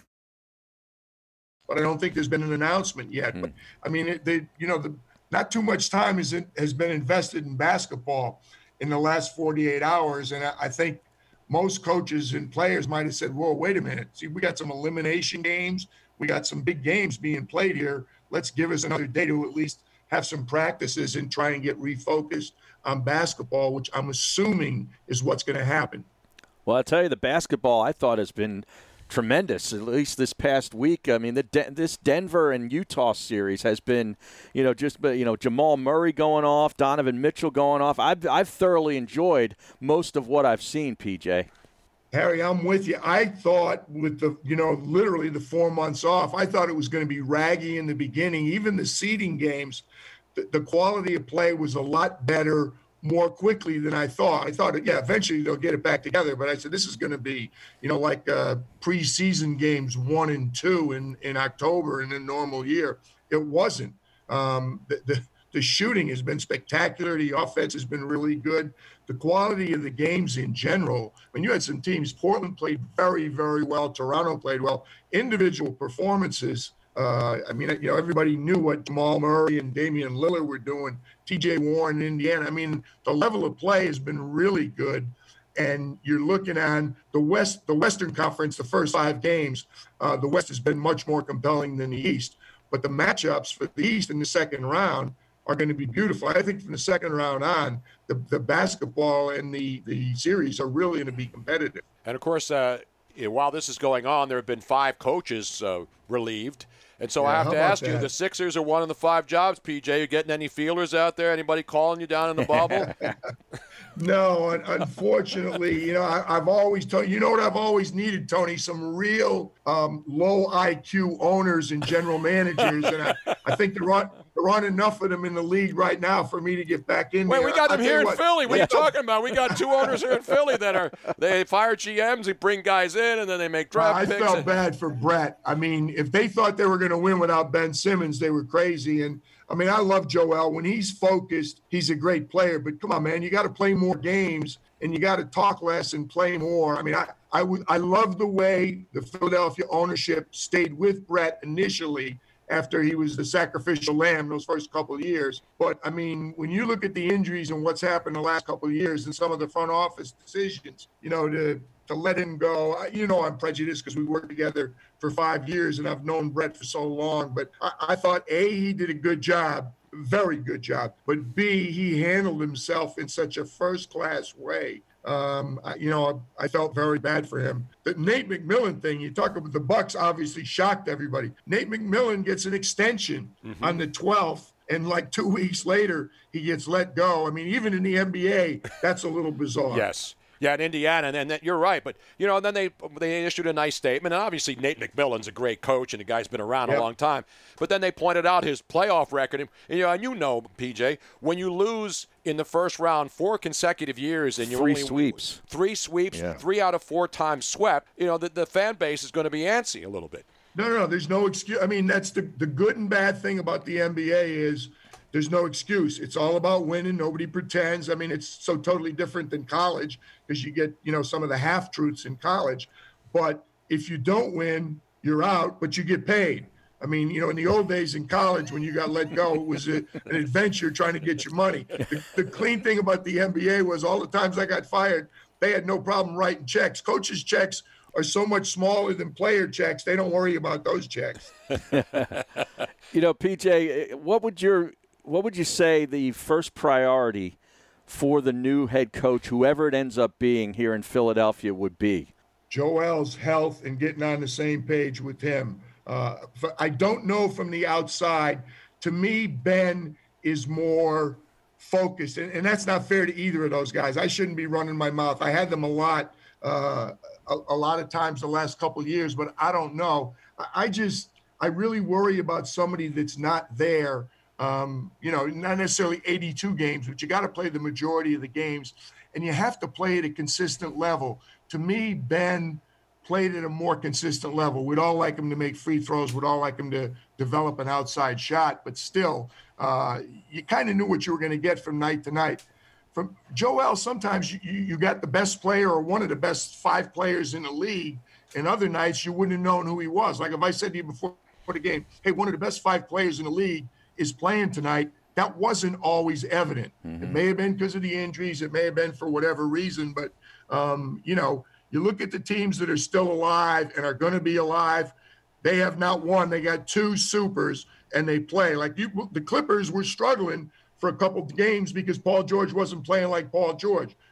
But I don't think there's been an announcement yet. Mm. But I mean, it, they, you know, the, not too much time has, has been invested in basketball in the last forty-eight hours, and I, I think most coaches and players might have said, whoa, wait a minute. See, we got some elimination games. We got some big games being played here. Let's give us another day to at least have some practices and try and get refocused on basketball, which I'm assuming is what's going to happen. Well, I'll tell you, the basketball I thought has been tremendous, at least this past week. I mean, the De- this Denver and Utah series has been, you know, just, you know, Jamal Murray going off, Donovan Mitchell going off. I've, I've thoroughly enjoyed most of what I've seen, P J. Harry, I'm with you. I thought with the, you know, literally the four months off, I thought it was going to be raggy in the beginning. Even the seeding games, the, the quality of play was a lot better more quickly than I thought. I thought, yeah, eventually they'll get it back together. But I said, this is going to be, you know, like uh, preseason games one and two in, in October in a normal year. It wasn't. Um, the, the, the shooting has been spectacular. The offense has been really good. The quality of the games in general, when you had some teams, Portland played very, very well. Toronto played well. Individual performances, uh, I mean, you know, everybody knew what Jamal Murray and Damian Lillard were doing. T J Warren in Indiana. I mean, the level of play has been really good. And you're looking at the West, the Western Conference, the first five games, uh, the West has been much more compelling than the East. But the matchups for the East in the second round are going to be beautiful. I think from the second round on, the, the basketball and the, the series are really going to be competitive. And, of course, uh, while this is going on, there have been five coaches uh, relieved. And so Yeah, I have how to about ask you, that? the Sixers are one of the five jobs, P J. You getting any feelers out there? Anybody calling you down in the bubble? No, un- unfortunately, you know, I, I've always told you know what I've always needed, Tony, some real um, low I Q owners and general managers, and I, I think there aren't there aren't enough of them in the league right now for me to get back in. Wait, there. we got I- I them tell here you in Philly. What are you Yeah. talking about? We got two owners here in Philly that are they fire G Ms, they bring guys in, and then they make draft I picks. felt and- bad for Brett. I mean, if they thought they were going to win without Ben Simmons, they were crazy. And I mean, I love Joel. When he's focused, he's a great player. But come on, man, you got to play more games and you got to talk less and play more. I mean, I I would I love the way the Philadelphia ownership stayed with Brett initially after he was the sacrificial lamb those first couple of years. But I mean, when you look at the injuries and what's happened the last couple of years and some of the front office decisions, you know, to to let him go, I- you know, I'm prejudiced because we worked together for five years and I've known Brett for so long. But I, I thought, A, he did a good job, very good job. But B, he handled himself in such a first-class way. Um, I, you know, I, I felt very bad for him. The Nate McMillan thing, you talk about the Bucks obviously shocked everybody. Nate McMillan gets an extension Mhm. on the twelfth, and like two weeks later, he gets let go. I mean, even in the N B A, that's a little bizarre. Yes. Yeah, in Indiana, and, and that, you're right. But, you know, then they they issued a nice statement. And obviously, Nate McMillan's a great coach, and the guy's been around Yep. a long time. But then they pointed out his playoff record. And, you know, and you know, P J, when you lose in the first round four consecutive years and you're Three only sweeps. three sweeps, Yeah. three out of four times swept, you know, the, the fan base is going to be antsy a little bit. No, no, no. There's no excuse. I mean, that's the, the good and bad thing about the N B A is there's no excuse. It's all about winning. Nobody pretends. I mean, it's so totally different than college because you get, you know, some of the half truths in college. But if you don't win, you're out, but you get paid. I mean, you know, in the old days in college when you got let go, it was a, an adventure trying to get your money. The, the clean thing about the N B A was all the times I got fired, they had no problem writing checks. Coaches' checks are so much smaller than player checks. They don't worry about those checks. You know, P J, what would your what would you say the first priority for the new head coach, whoever it ends up being here in Philadelphia, would be? Joel's health and getting on the same page with him. Uh, f- I don't know from the outside. To me, Ben is more focused, and, and that's not fair to either of those guys. I shouldn't be running my mouth. I had them a lot, uh, a, a lot of times the last couple of years, but I don't know. I, I just, I really worry about somebody that's not there. Um, you know, not necessarily eighty-two games, but you got to play the majority of the games, and you have to play at a consistent level. To me, Ben played at a more consistent level. We'd all like him to make free throws. We'd all like him to develop an outside shot, but still, uh, you kind of knew what you were going to get from night to night. From Joel, sometimes you, you got the best player or one of the best five players in the league, and other nights you wouldn't have known who he was. Like if I said to you before the game, hey, one of the best five players in the league is playing tonight, that wasn't always evident. Mm-hmm. It may have been because of the injuries. It may have been for whatever reason. But, um, you know, you look at the teams that are still alive and are going to be alive. They have not one. They got two supers, and they play. Like you, the Clippers were struggling for a couple of games because Paul George wasn't playing like Paul George.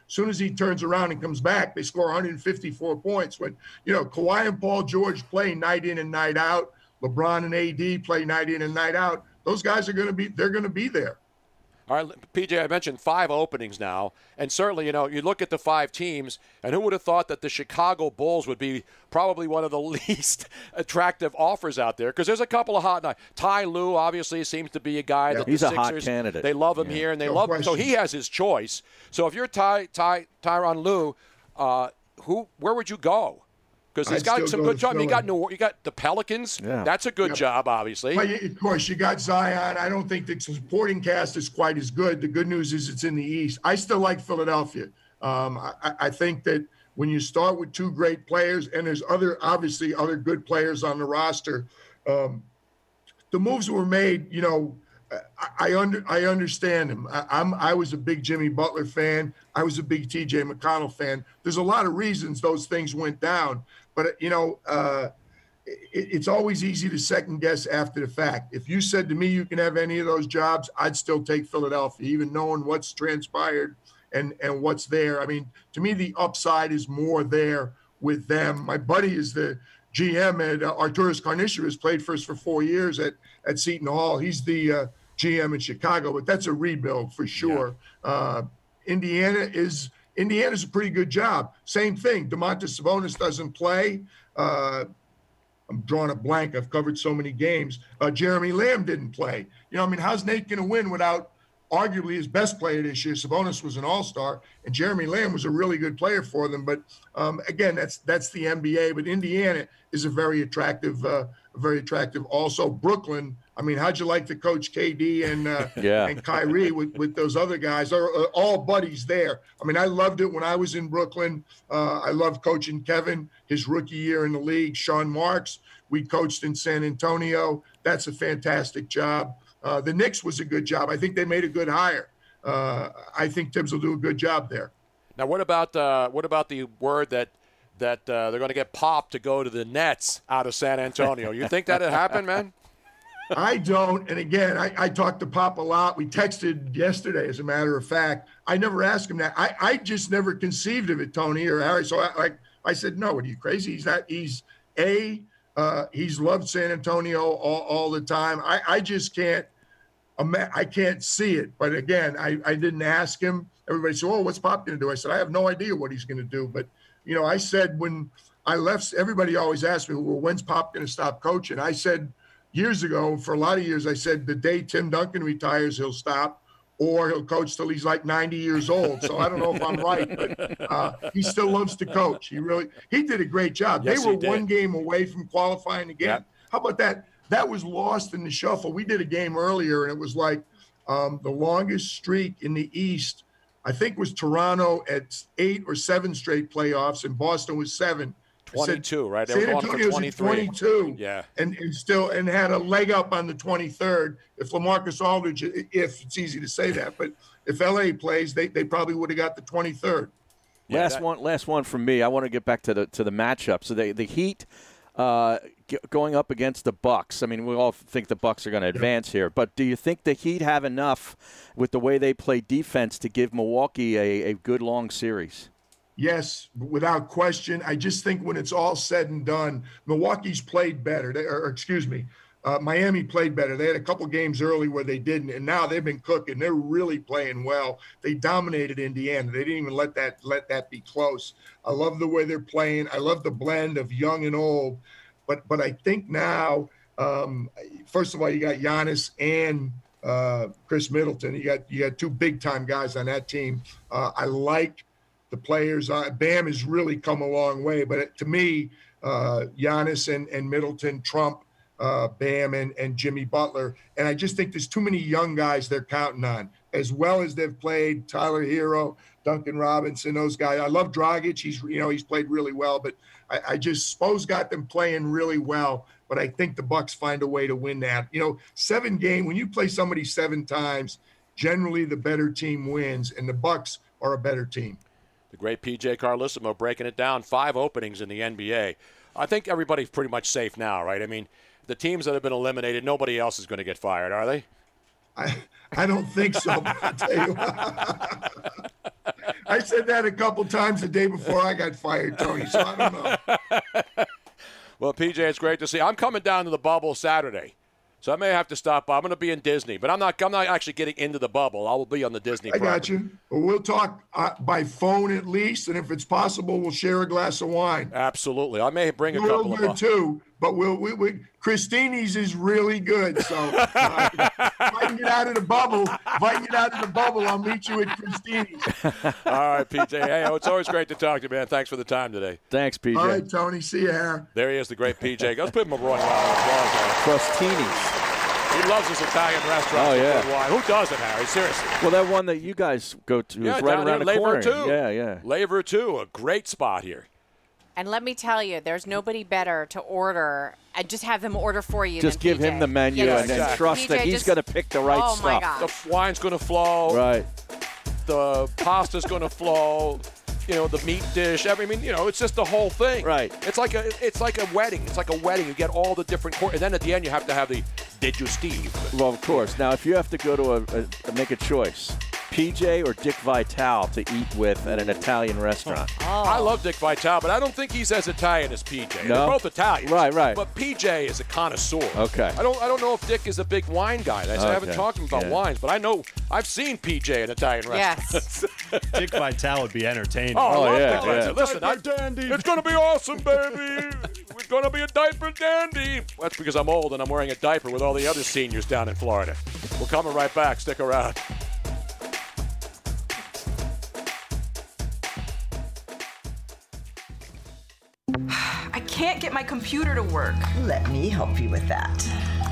As soon as he turns around and comes back, they score one hundred fifty-four points. When, you know, Kawhi and Paul George play night in and night out, LeBron and A D play night in and night out, those guys are going to be, they're going to be there. All right, P J, I mentioned five openings now, and certainly, you know, you look at the five teams, and who would have thought that the Chicago Bulls would be probably one of the least attractive offers out there? Because there's a couple of hot nights. Ty Lue obviously seems to be a guy yeah, that he's the a hot Sixers, candidate. They love him yeah. here, and they No love him, so question. he has his choice. So if you're Ty, Ty, Tyronn Lue, uh, who, where would you go? Because he's I'd got still some go good to jobs. I mean, you got Philly. New, you got the Pelicans. Yeah. That's a good Yep. job, obviously. Well, of course, you got Zion. I don't think the supporting cast is quite as good. The good news is it's in the East. I still like Philadelphia. Um, I, I think that when you start with two great players, and there's other, obviously, other good players on the roster, um, the moves were made, you know, I, I under I understand them. I, I'm I was a big Jimmy Butler fan. I was a big T J McConnell fan. There's a lot of reasons those things went down, but you know, uh, it, it's always easy to second guess after the fact. If you said to me you can have any of those jobs, I'd still take Philadelphia, even knowing what's transpired and and what's there. I mean, to me, the upside is more there with them. My buddy is the G M at uh, Arturas Karnisovas, played for us for four years at at Seton Hall. He's the uh, G M in Chicago, but that's a rebuild for sure. Yeah. Uh, Indiana is Indiana's a pretty good job. Same thing. Domantas Sabonis doesn't play. Uh, I'm drawing a blank. I've covered so many games. Uh, Jeremy Lamb didn't play. You know, I mean, how's Nate going to win without arguably his best player this year? Sabonis was an all-star, and Jeremy Lamb was a really good player for them. But um, again, that's that's the N B A. But Indiana is a very attractive, uh, very attractive. Also, Brooklyn. I mean, how'd you like to coach K D and uh, yeah. and Kyrie with, with those other guys? They're uh, all buddies there. I mean, I loved it when I was in Brooklyn. Uh, I loved coaching Kevin his rookie year in the league. Sean Marks, we coached in San Antonio. That's a fantastic job. Uh, the Knicks was a good job. I think they made a good hire. Uh, I think Tibbs will do a good job there. Now, what about uh, what about the word that that uh, they're going to get Pop to go to the Nets out of San Antonio? You think that'd happen, man? I don't. And again, I, I talked to Pop a lot. We texted yesterday, as a matter of fact. I never asked him that. I, I just never conceived of it, Tony or Harry. So I like I said, no, are you crazy? He's not. He's a. Uh, he's loved San Antonio all, all the time. I, I just can't. I can't see it. But again, I, I didn't ask him. Everybody said, "Oh, what's Pop going to do?" I said, "I have no idea what he's going to do." But you know, I said when I left, everybody always asked me, "Well, when's Pop going to stop coaching?" I said years ago, for a lot of years, I said the day Tim Duncan retires, he'll stop, or he'll coach till he's like ninety years old. So I don't know if I'm right, but uh, he still loves to coach. He really, he did a great job. Yes, they were he did. one game away from qualifying again. Yep. How about that? That was lost in the shuffle. We did a game earlier, and it was like um, the longest streak in the East, I think, was Toronto at eight or seven straight playoffs, and Boston was seven. twenty-two, right? They San were going for Antonio's at twenty-three. twenty-two, Yeah. and, and still and had a leg up on the twenty-third. If LaMarcus Aldridge, if it's easy to say that, but if L A plays, they, they probably would have got the twenty-third. Yeah, last that- one, last one from me. I want to get back to the to the matchup. So the the Heat uh, g- going up against the Bucks. I mean, we all think the Bucks are going to advance here, but do you think the Heat have enough with the way they play defense to give Milwaukee a, a good long series? Yes, without question. I just think when it's all said and done, Milwaukee's played better. They, or, excuse me, uh, Miami played better. They had a couple games early where they didn't, and now they've been cooking. They're really playing well. They dominated Indiana. They didn't even let that let that be close. I love the way they're playing. I love the blend of young and old. But but I think now, um, first of all, you got Giannis and uh, Chris Middleton. You got you got two big time guys on that team. Uh, I like the players. Uh, Bam has really come a long way. But it, to me, uh, Giannis and, and Middleton trump uh, Bam and, and Jimmy Butler. And I just think there's too many young guys they're counting on, as well as they've played Tyler Hero, Duncan Robinson, those guys. I love Dragic. He's, you know, he's played really well, but I, I just suppose got them playing really well. But I think the Bucks find a way to win that. You know, seven game, when you play somebody seven times, generally the better team wins, and the Bucks are a better team. The great P J Carlissimo breaking it down. Five openings in the N B A. I think everybody's pretty much safe now, right? I mean, the teams that have been eliminated, nobody else is going to get fired, are they? I I don't think so. But I'll tell you, I said that a couple times the day before I got fired, Tony, so I don't know. Well, P J, it's great to see. I'm coming down to the bubble Saturday, so I may have to stop by. I'm going to be in Disney, but I'm not I'm not actually getting into the bubble. I will be on the Disney I property. got you. Well, we'll talk uh, by phone at least, and if it's possible, we'll share a glass of wine. Absolutely. I may bring a We're couple of good uh, too, but we'll, we, we, Christini's is really good, so uh, if I can get out of the bubble, if I can get out of the bubble, I'll meet you at Christini's. All right, P J. Hey, it's always great to talk to you, man. Thanks for the time today. Thanks, P J. All right, Tony. See you, Harry. There he is, the great P J. Let's put him a round of applause. Crostini's. He loves his Italian restaurants. Oh, yeah. with good wine. Who doesn't, Harry? Seriously. Well, that one that you guys go to Yeah, is right down around here, the Laver corner. two. Yeah, yeah. Laver two, a great spot here. And let me tell you, there's nobody better to order and just have them order for you. Just than give P J. him the menu Yeah, and then exactly. trust P J that he's just- going to pick the right oh stuff. my gosh. The wine's going to flow. Right. The pasta's going to flow. You know, the meat dish. I mean, you know, it's just the whole thing. Right. It's like a, it's like a wedding. It's like a wedding. You get all the different course, and then at the end you have to have the digestive. Well, of course. Now, if you have to go to a, a make a choice, P J or Dick Vitale to eat with at an Italian restaurant. Oh. I love Dick Vitale, but I don't think he's as Italian as P J. No? They're both Italians. Right, right. But P J is a connoisseur. Okay. I don't I don't know if Dick is a big wine guy. I, I haven't Okay. talked to him about Yeah. wines, but I know I've seen P J in Italian Yes. restaurants. Dick Vitale would be entertaining. Oh, I Oh, love yeah, Dick Vitale. yeah. Listen, I, it's going to be awesome, baby. We're going to be a diaper dandy. That's because I'm old and I'm wearing a diaper with all the other seniors down in Florida. We're coming right back. Stick around. I can't get my computer to work. Let me help you with that.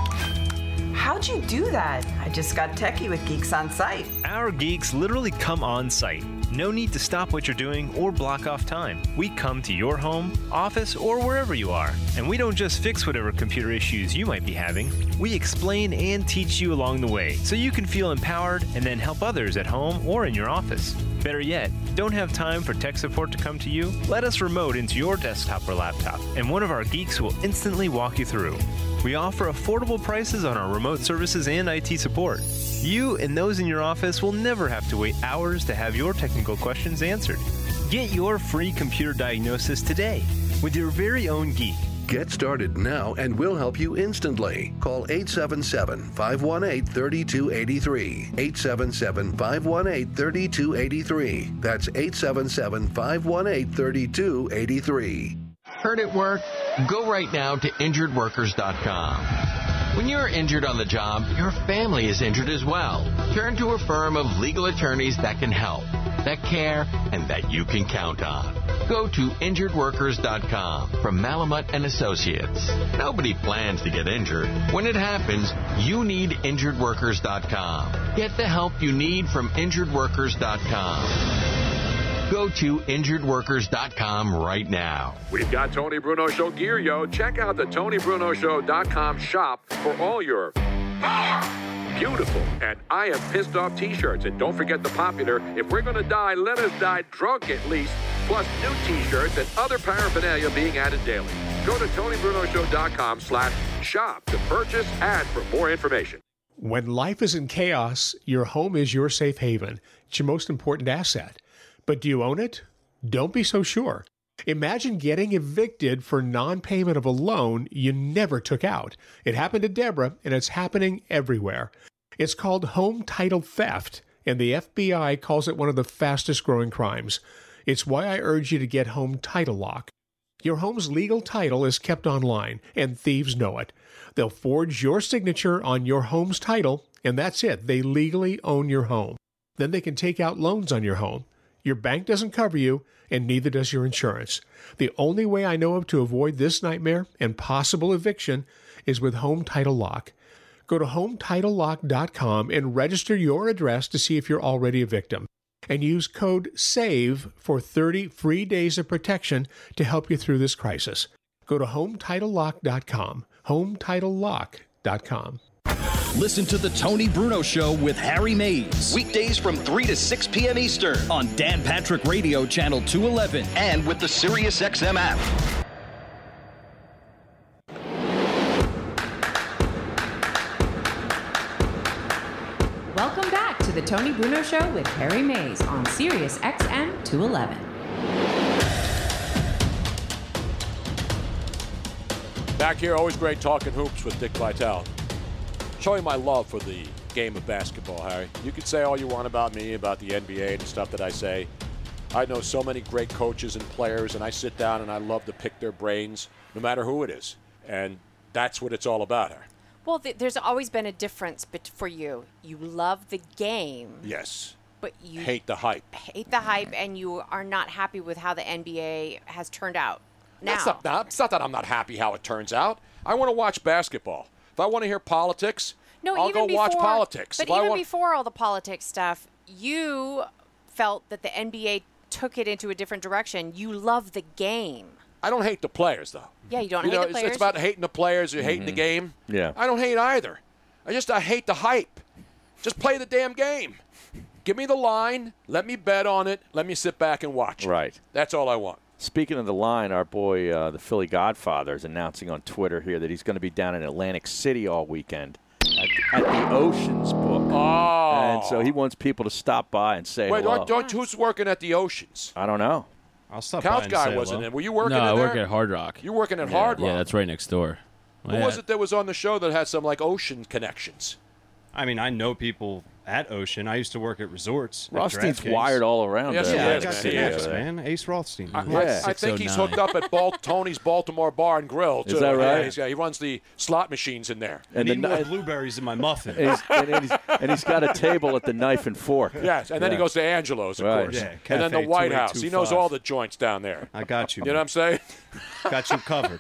How'd you do that? I just got techie with Geeks on Site. Our geeks literally come on site. No need to stop what you're doing or block off time. We come to your home, office, or wherever you are. And we don't just fix whatever computer issues you might be having. We explain and teach you along the way so you can feel empowered and then help others at home or in your office. Better yet, don't have time for tech support to come to you? Let us remote into your desktop or laptop, and one of our geeks will instantly walk you through. We offer affordable prices on our remote services and I T support. You and those in your office will never have to wait hours to have your technical questions answered. Get your free computer diagnosis today with your very own geek. Get started now and we'll help you instantly. Call eight seven seven, five one eight, three two eight three. eight seven seven, five one eight, three two eight three. That's eight seven seven, five one eight, three two eight three. Hurt at work? Go right now to injured workers dot com. When you're injured on the job, your family is injured as well. Turn to a firm of legal attorneys that can help, that care, and that you can count on. Go to injured workers dot com from Malamut and Associates. Nobody plans to get injured. When it happens, you need injured workers dot com. Get the help you need from injured workers dot com. Go to injured workers dot com right now. We've got Tony Bruno Show gear, yo. Check out the Tony Bruno Show dot com shop for all your beautiful and I am pissed off t-shirts. And don't forget the popular, if we're going to die, let us die drunk at least, plus new t-shirts and other paraphernalia being added daily. Go to Tony Bruno Show dot com slash shop to purchase and for more information. When life is in chaos, your home is your safe haven. It's your most important asset. But do you own it? Don't be so sure. Imagine getting evicted for non-payment of a loan you never took out. It happened to Deborah, and it's happening everywhere. It's called home title theft, and the F B I calls it one of the fastest-growing crimes. It's why I urge you to get Home Title Lock. Your home's legal title is kept online, and thieves know it. They'll forge your signature on your home's title, and that's it. They legally own your home. Then they can take out loans on your home. Your bank doesn't cover you, and neither does your insurance. The only way I know of to avoid this nightmare and possible eviction is with Home Title Lock. Go to home title lock dot com and register your address to see if you're already a victim. And use code SAVE for thirty free days of protection to help you through this crisis. Go to home title lock dot com. home title lock dot com. Listen to The Tony Bruno Show with Harry Mays. Weekdays from three to six p.m. Eastern on Dan Patrick Radio Channel two eleven and with the Sirius X M app. Welcome back to the Tony Bruno Show with Harry Mays on Sirius X M two eleven. Back here, always great talking hoops with Dick Vitale. Showing my love for the game of basketball, Harry. You can say all you want about me, about the N B A and stuff that I say. I know so many great coaches and players, and I sit down and I love to pick their brains, no matter who it is. And that's what it's all about, Harry. Well, th- there's always been a difference bet- for you. You love the game. Yes. But you hate the hype. Hate the hype, and you are not happy with how the N B A has turned out. Now. That's not, not, it's not that I'm not happy how it turns out. I want to watch basketball. If I want to hear politics, no, I'll even go before, watch politics. But if even I want, before all the politics stuff, you felt that the N B A took it into a different direction. You love the game. I don't hate the players, though. Yeah, you don't you hate know, the it's, players. it's about hating the players or mm-hmm. hating the game. Yeah. I don't hate either. I just I hate the hype. Just play the damn game. Give me the line. Let me bet on it. Let me sit back and watch it. Right. That's all I want. Speaking of the line, our boy, uh, the Philly Godfather, is announcing on Twitter here that he's going to be down in Atlantic City all weekend at, at the Oceans Book. Oh. And so he wants people to stop by and say Wait, hello. don't, don't, who's working at the Oceans? I don't know. I'll stop Couch by and guy say wasn't hello. in. Were you working no, in I there? work at Hard Rock. You're working at yeah, Hard Rock? Yeah, that's right next door. Who yeah. was it that was on the show that had some, like, ocean connections? I mean, I know people at Ocean. I used to work at resorts. Rothstein's wired all around. Yes, there. he Yeah, is, I got man. connections, He is. man. Ace Rothstein. I, Yeah. I, I think he's hooked up at Bal- Tony's Baltimore Bar and Grill, too. Is that right? Yeah, he's, yeah, he runs the slot machines in there. I And need the more ni- blueberries in my muffin. And he's, and, and he's, and he's got a table at the Knife and Fork. Yes, and then he Yeah. goes to Angelo's, of Right. course. Yeah, and then the Cafe White House. He knows twenty-eight twenty-five. all the joints down there. I got you. You know what I'm saying? Got you covered.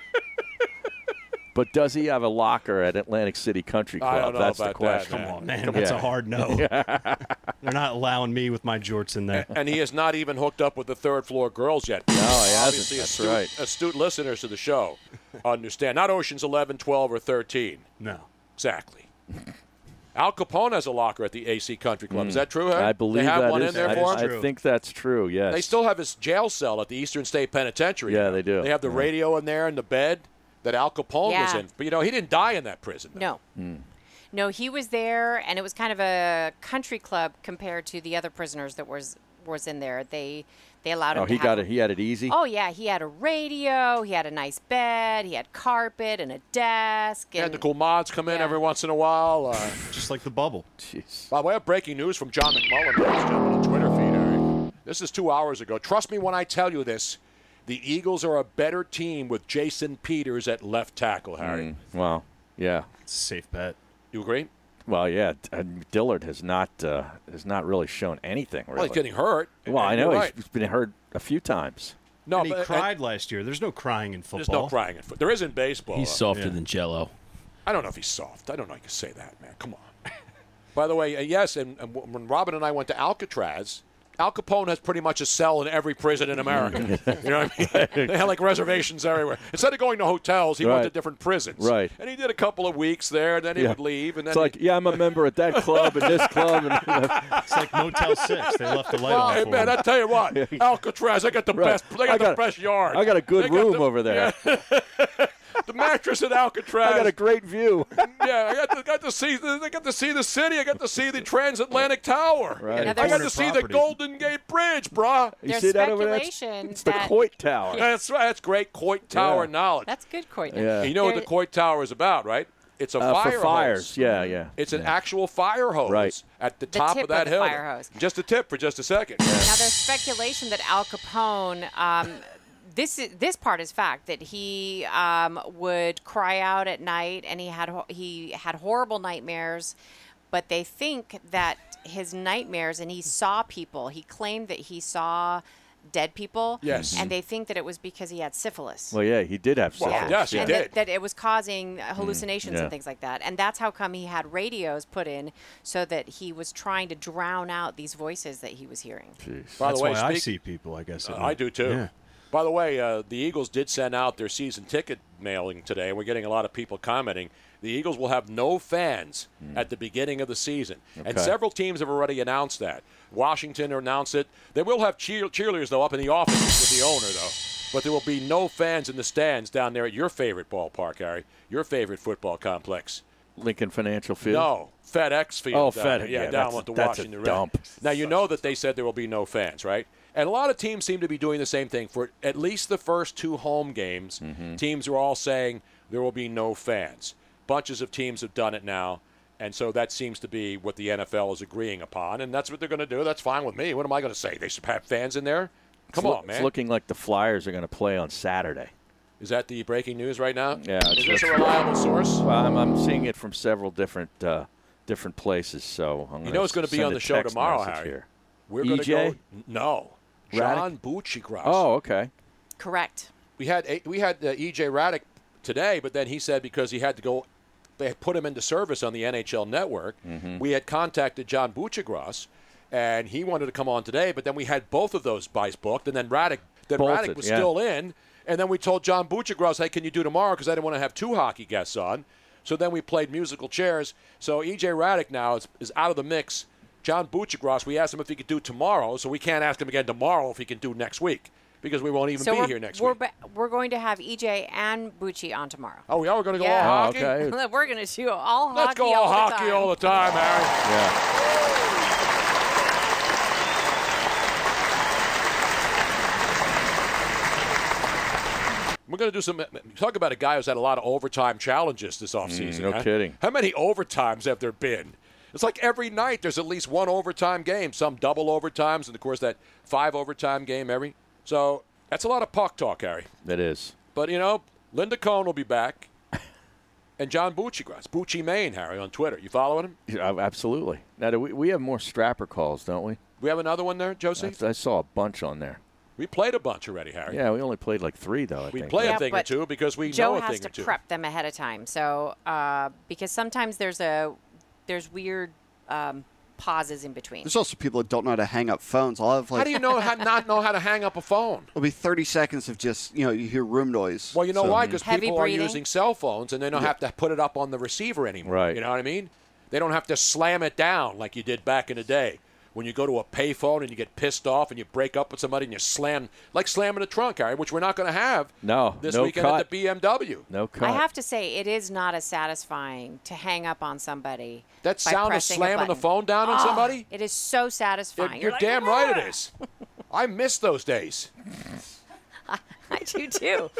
But does he have a locker at Atlantic City Country Club? I don't know That's about the question. that, Come on, man. Come That's on. a hard no. They're not allowing me with my jorts in there. And he has not even hooked up with the third floor girls yet. No, he hasn't. Obviously, That's astute, right. astute listeners to the show understand. Not Oceans eleven, twelve, or thirteen. No. Exactly. Al Capone has a locker at the A C Country Club. Is that true, Harry? I believe they have that one is- in there I, for him? I True. think that's true, yes. They still have his jail cell at the Eastern State Penitentiary. Yeah, you know. they do. They have the Yeah. radio in there and the bed that Al Capone was Yeah. in. But, you know, he didn't die in that prison. No. Hmm. No, he was there, and it was kind of a country club compared to the other prisoners that was was in there. They they allowed him Oh, to he have got a- it. He had it easy. Oh yeah, he had a radio, he had a nice bed, he had carpet and a desk. He had And the cool mods come in every once in a while. Uh, Just like the bubble. Jeez. By the way, I have breaking news from John McMullen, ladies and gentlemen, on Twitter feed, Harry. This is two hours ago. Trust me when I tell you this. The Eagles are a better team with Jason Peters at left tackle, Harry. Mm, well, yeah. It's a safe bet. You agree? Well, yeah. uh, Dillard has not uh, has not really shown anything. Really. Well, he's getting hurt. Well, I And know you're he's, right. he's been hurt a few times. No, and he but, cried last year. There's no crying in football. There's no crying in football. There is in baseball. He's though. softer Yeah. than Jello. I don't know if he's soft. I don't know if you can say that, man. Come on. By the way, uh, yes, and, and when Robin and I went to Alcatraz, Al Capone has pretty much a cell in every prison in America. You know what I mean? They had like reservations everywhere. Instead of going to hotels, he went Right. to different prisons. Right. And he did a couple of weeks there, and then he Yeah. would leave. And then It's like, he, yeah, I'm a member at that club and this club. And, It's like Motel Six. They left the light well, on hey, for man, him. I tell you what, Alcatraz, they got the Right. best. They got I the got- best yard. I got a good They got room the- over there. yeah. The mattress at Alcatraz. I got a great view. Yeah, I got to, got to see the, I got to see the city. I got to see the transatlantic tower. Right. Now, I got there's- to see the property. Golden Gate Bridge, brah. You There's see that over there? It's, speculation it's the that- Coit Tower. That's right. That's great Coit Tower Yeah. knowledge. That's good, Courtney. Yeah. You know what the There- Coit Tower is about, right? It's a Uh, fire for fires. hose. Yeah, yeah. It's an actual fire hose Right. at the, The top tip of that of the hill. fire hose. Just a tip for just a second. Now there's speculation that Al Capone, um, this is, this part is fact, that he um, would cry out at night and he had ho- he had horrible nightmares, but they think that his nightmares, and he saw people. He claimed that he saw dead people. Yes. And they think that it was because he had syphilis. Well, yeah, he did have Well, syphilis. yes, he and did. that, that it was causing hallucinations yeah. and things like that. And that's how come he had radios put in so that he was trying to drown out these voices that he was hearing. Jeez. By That's the way, why I speak- see people, I guess. Uh, at I night. do too. Yeah. By the way, uh, the Eagles did send out their season ticket mailing today, and we're getting a lot of people commenting. The Eagles will have no fans at the beginning of the season, and Okay. several teams have already announced that. Washington announced it. They will have cheer- cheerleaders, though, up in the office with the owner, though. But there will be no fans in the stands down there at your favorite ballpark, Harry, your favorite football complex. Lincoln Financial Field? No, FedEx Field. Oh, down FedEx. there. Yeah, Yeah, down that's, with the that's Washington a Red. dump. Now, you know that they said there will be no fans, right? And a lot of teams seem to be doing the same thing. For at least the first two home games, Mm-hmm. teams are all saying there will be no fans. Bunches of teams have done it now, and so that seems to be what the N F L is agreeing upon, and that's what they're going to do. That's fine with me. What am I going to say? They should have fans in there? Come It's on, lo- man. It's looking like the Flyers are going to play on Saturday. Is that the breaking news right now? Yeah. Is it's- this a reliable source? Well, I'm, I'm seeing it from several different uh, different places. So I'm You know who's going to be send on a the show text tomorrow, message Harry? Here. We're going to E J? go. No, Radek? John Buccigross. Oh, okay. Correct. We had we had uh, E J Raddick today, but then he said because he had to go, they had put him into service on the N H L Network. Mhm. We had contacted John Buccigross, and he wanted to come on today, but then we had both of those buys booked, and then Raddick, then Bolted, Raddick was yeah. still in, and then we told John Buccigross, hey, can you do tomorrow? Because I didn't want to have two hockey guests on. So then we played musical chairs. So E J Raddick now is, is out of the mix. John Buccigross, we asked him if he could do tomorrow, so we can't ask him again tomorrow if he can do next week because we won't even so be we're, here next we're week. Ba- we're going to have E J and Bucci on tomorrow. Oh, we are? We're going to go yeah. all hockey? we're going to do all Let's hockey go all, all the hockey time. all the time, Harry. Yeah. We're going to do some talk about a guy who's had a lot of overtime challenges this offseason. no huh? kidding. How many overtimes have there been? It's like every night there's at least one overtime game, some double overtimes, and of course that five overtime game every. So that's a lot of puck talk, Harry. That is. But, you know, Linda Cohn will be back. And John Buccigross, Bucci Maine, Harry, on Twitter. You following him? Yeah, absolutely. Now, do we, we have more strapper calls, don't we? We have another one there, Josie? I, I saw a bunch on there. We played a bunch already, Harry. Yeah, we only played like three, though, I We think. play Yeah, a thing or but two because we Joe know a has thing to or two. prep them ahead of time. So uh, because sometimes there's a there's weird um, pauses in between. There's also people that don't know how to hang up phones. I'll have like How do you know how, not know how to hang up a phone? It'll be thirty seconds of just, you know, you hear room noise. Well, you know So- why? Because Heavy people breathing. are using cell phones and they don't Yeah. have to put it up on the receiver anymore. Right. You know what I mean? They don't have to slam it down like you did back in the day. When you go to a payphone and you get pissed off and you break up with somebody and you slam, like slamming a trunk, Harry, which we're not going to have No, this no weekend cut. at the B M W. No cut. I have to say, it is not as satisfying to hang up on somebody. That by sound of pressing a slamming the button. phone down on Oh, somebody? It is so satisfying. You're like, damn right "Ah." it is. I miss those days. I do too.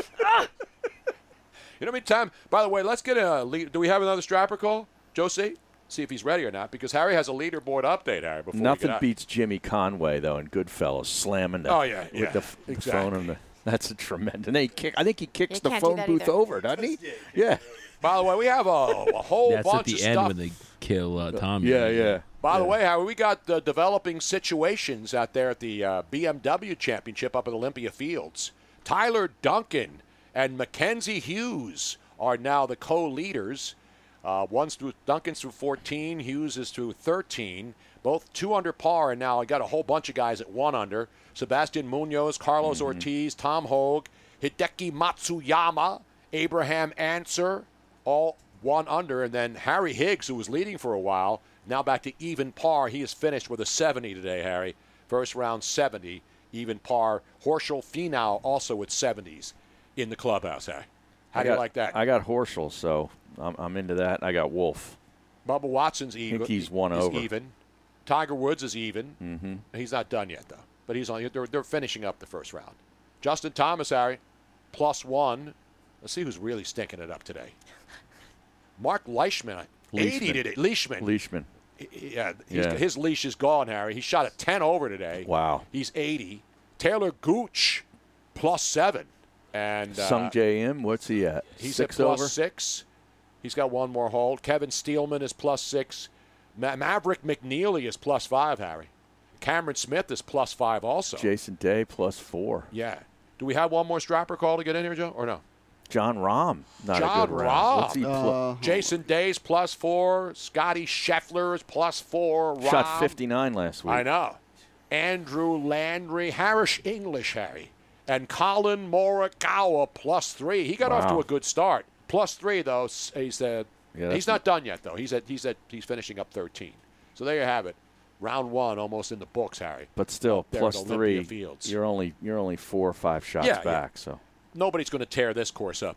You know how many time? By the way, let's get a lead. Do we have another strapper call, Josie? See if he's ready or not, because Harry has a leaderboard update, Harry. Before we Nothing get out. beats Jimmy Conway, though, in Goodfellas, slamming the, Oh, yeah, with yeah, the, f- the exactly. phone. And the, that's a tremendous. And they kick, I think he kicks You the can't do phone that booth either. over, doesn't he? Yeah. By the way, we have a, a whole That's bunch at the of end stuff. when they kill uh, Tom. Yeah, yeah. By the way, Harry, we got the developing situations out there at the uh, B M W Championship up at Olympia Fields. Tyler Duncan and Mackenzie Hughes are now the co-leaders. Uh, one's through Duncan's through fourteen, Hughes is through thirteen. Both two under par, and now I got a whole bunch of guys at one under. Sebastian Munoz, Carlos Ortiz, Tom Hogue, Hideki Matsuyama, Abraham Answer, all one under, and then Harry Higgs, who was leading for a while, now back to even par. He is finished with a seventy today, Harry. First round seventy, even par. Horschel Finau also with seventies in the clubhouse, Harry. How I do got, you like that? I got Horschel, so I'm, I'm into that. I got Wolf. Bubba Watson's I even. think he's one is over. even. Tiger Woods is even. Mm-hmm. He's not done yet, though. But he's on. They're, they're finishing up the first round. Justin Thomas, Harry, plus one. Let's see who's really stinking it up today. Mark Leishman, eighty Leishman. today. Leishman. Leishman. Yeah, he's, Yeah. his leash is gone, Harry. He shot a ten over today. Wow. He's eighty. Taylor Gooch, plus seven. And uh, Sung J M, what's he at? He's six at plus over? six. He's got one more hold. Kevin Steelman is plus six. Ma- Maverick McNeely is plus five, Harry. Cameron Smith is plus five also. Jason Day plus four. Yeah. Do we have one more strapper call to get in here, Joe, or no? John Rahm, not John a good round. Rahm. What's he pl- Jason Day's plus four. Scotty Scheffler is plus four. Shot Rahm. fifty-nine last week. I know. Andrew Landry, Harris English, Harry. And Colin Morikawa plus three. He got off to Wow. a good start. Plus three, though. s- He's uh, Yeah, that's he's not done yet, though. He's at he's at he's finishing up thirteen. So there you have it. Round one, almost in the books, Harry. But still, there plus at Olympia three. Fields. You're only you're only four or five shots Yeah, yeah. back. So Nobody's going to tear this course up, Harry.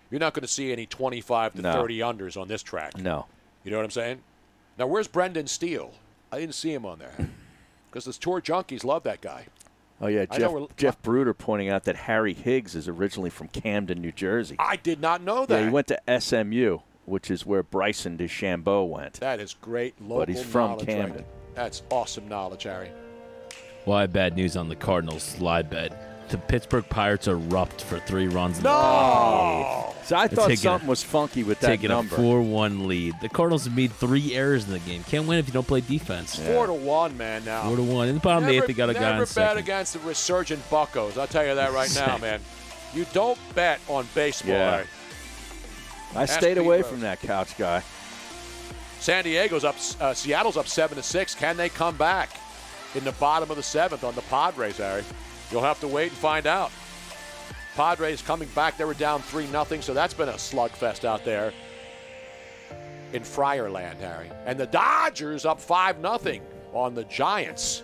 You're not going to see any twenty-five to No. thirty unders on this track. No. You know what I'm saying? Now, where's Brendan Steele? I didn't see him on there. Because the Tour junkies love that guy. Oh, yeah, I Jeff, know we're- Jeff Bruder pointing out that Harry Higgs is originally from Camden, New Jersey. I did not know that. Yeah, he went to S M U, which is where Bryson DeChambeau went. That is great local But he's from knowledge Camden. right there. That's awesome knowledge, Harry. Well, I have bad news on the Cardinals slide bet. The Pittsburgh Pirates are roughed for three runs. in the No! So I They're thought taking something a- was funky with that taking number. a four one lead. The Cardinals have made three errors in the game. Can't win if you don't play defense. Four to one, man. Now Four to one. In the bottom of the never, eighth, they got a guy never on bet second. against the resurgent Buccos. I'll tell you that right now, man. You don't bet on baseball. Yeah. Harry. I Ask stayed Pete away Rose. from that couch guy. San Diego's up. Uh, Seattle's up seven to six. Can they come back in the bottom of the seventh on the Padres, Harry? You'll have to wait and find out. Padres coming back. They were down three nothing, so that's been a slugfest out there in Friarland, Harry. And the Dodgers up five nothing on the Giants.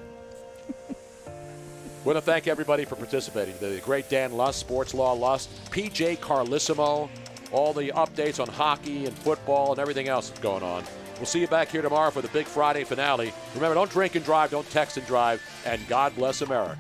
Want to thank everybody for participating. The great Dan Lust, Sports Law Lust, P J Carlissimo, all the updates on hockey and football and everything else that's going on. We'll see you back here tomorrow for the big Friday finale. Remember, don't drink and drive, don't text and drive, and God bless America.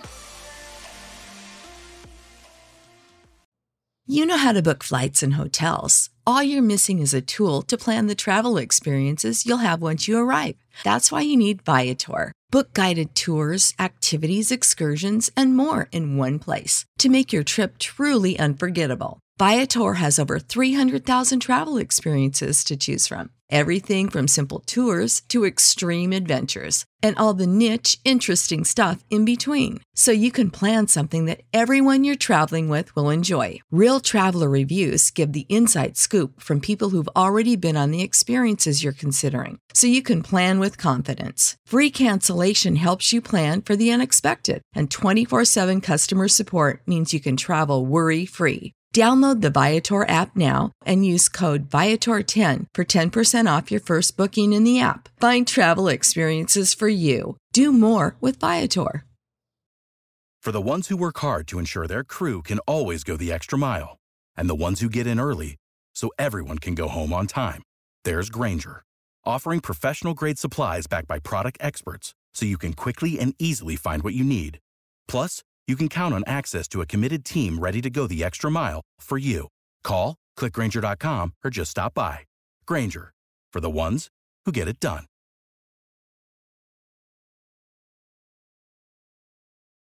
You know how to book flights and hotels. All you're missing is a tool to plan the travel experiences you'll have once you arrive. That's why you need Viator. Book guided tours, activities, excursions, and more in one place to make your trip truly unforgettable. Viator has over three hundred thousand travel experiences to choose from. Everything from simple tours to extreme adventures and all the niche, interesting stuff in between. So you can plan something that everyone you're traveling with will enjoy. Real traveler reviews give the inside scoop from people who've already been on the experiences you're considering. So you can plan with confidence. Free cancellation helps you plan for the unexpected. And twenty-four seven customer support means you can travel worry-free. Download the Viator app now and use code Viator ten for ten percent off your first booking in the app. Find travel experiences for you. Do more with Viator. For the ones who work hard to ensure their crew can always go the extra mile, and the ones who get in early so everyone can go home on time, there's Grainger, offering professional-grade supplies backed by product experts so you can quickly and easily find what you need. Plus, you can count on access to a committed team ready to go the extra mile for you. Call, click Grainger dot com, or just stop by. Grainger, for the ones who get it done.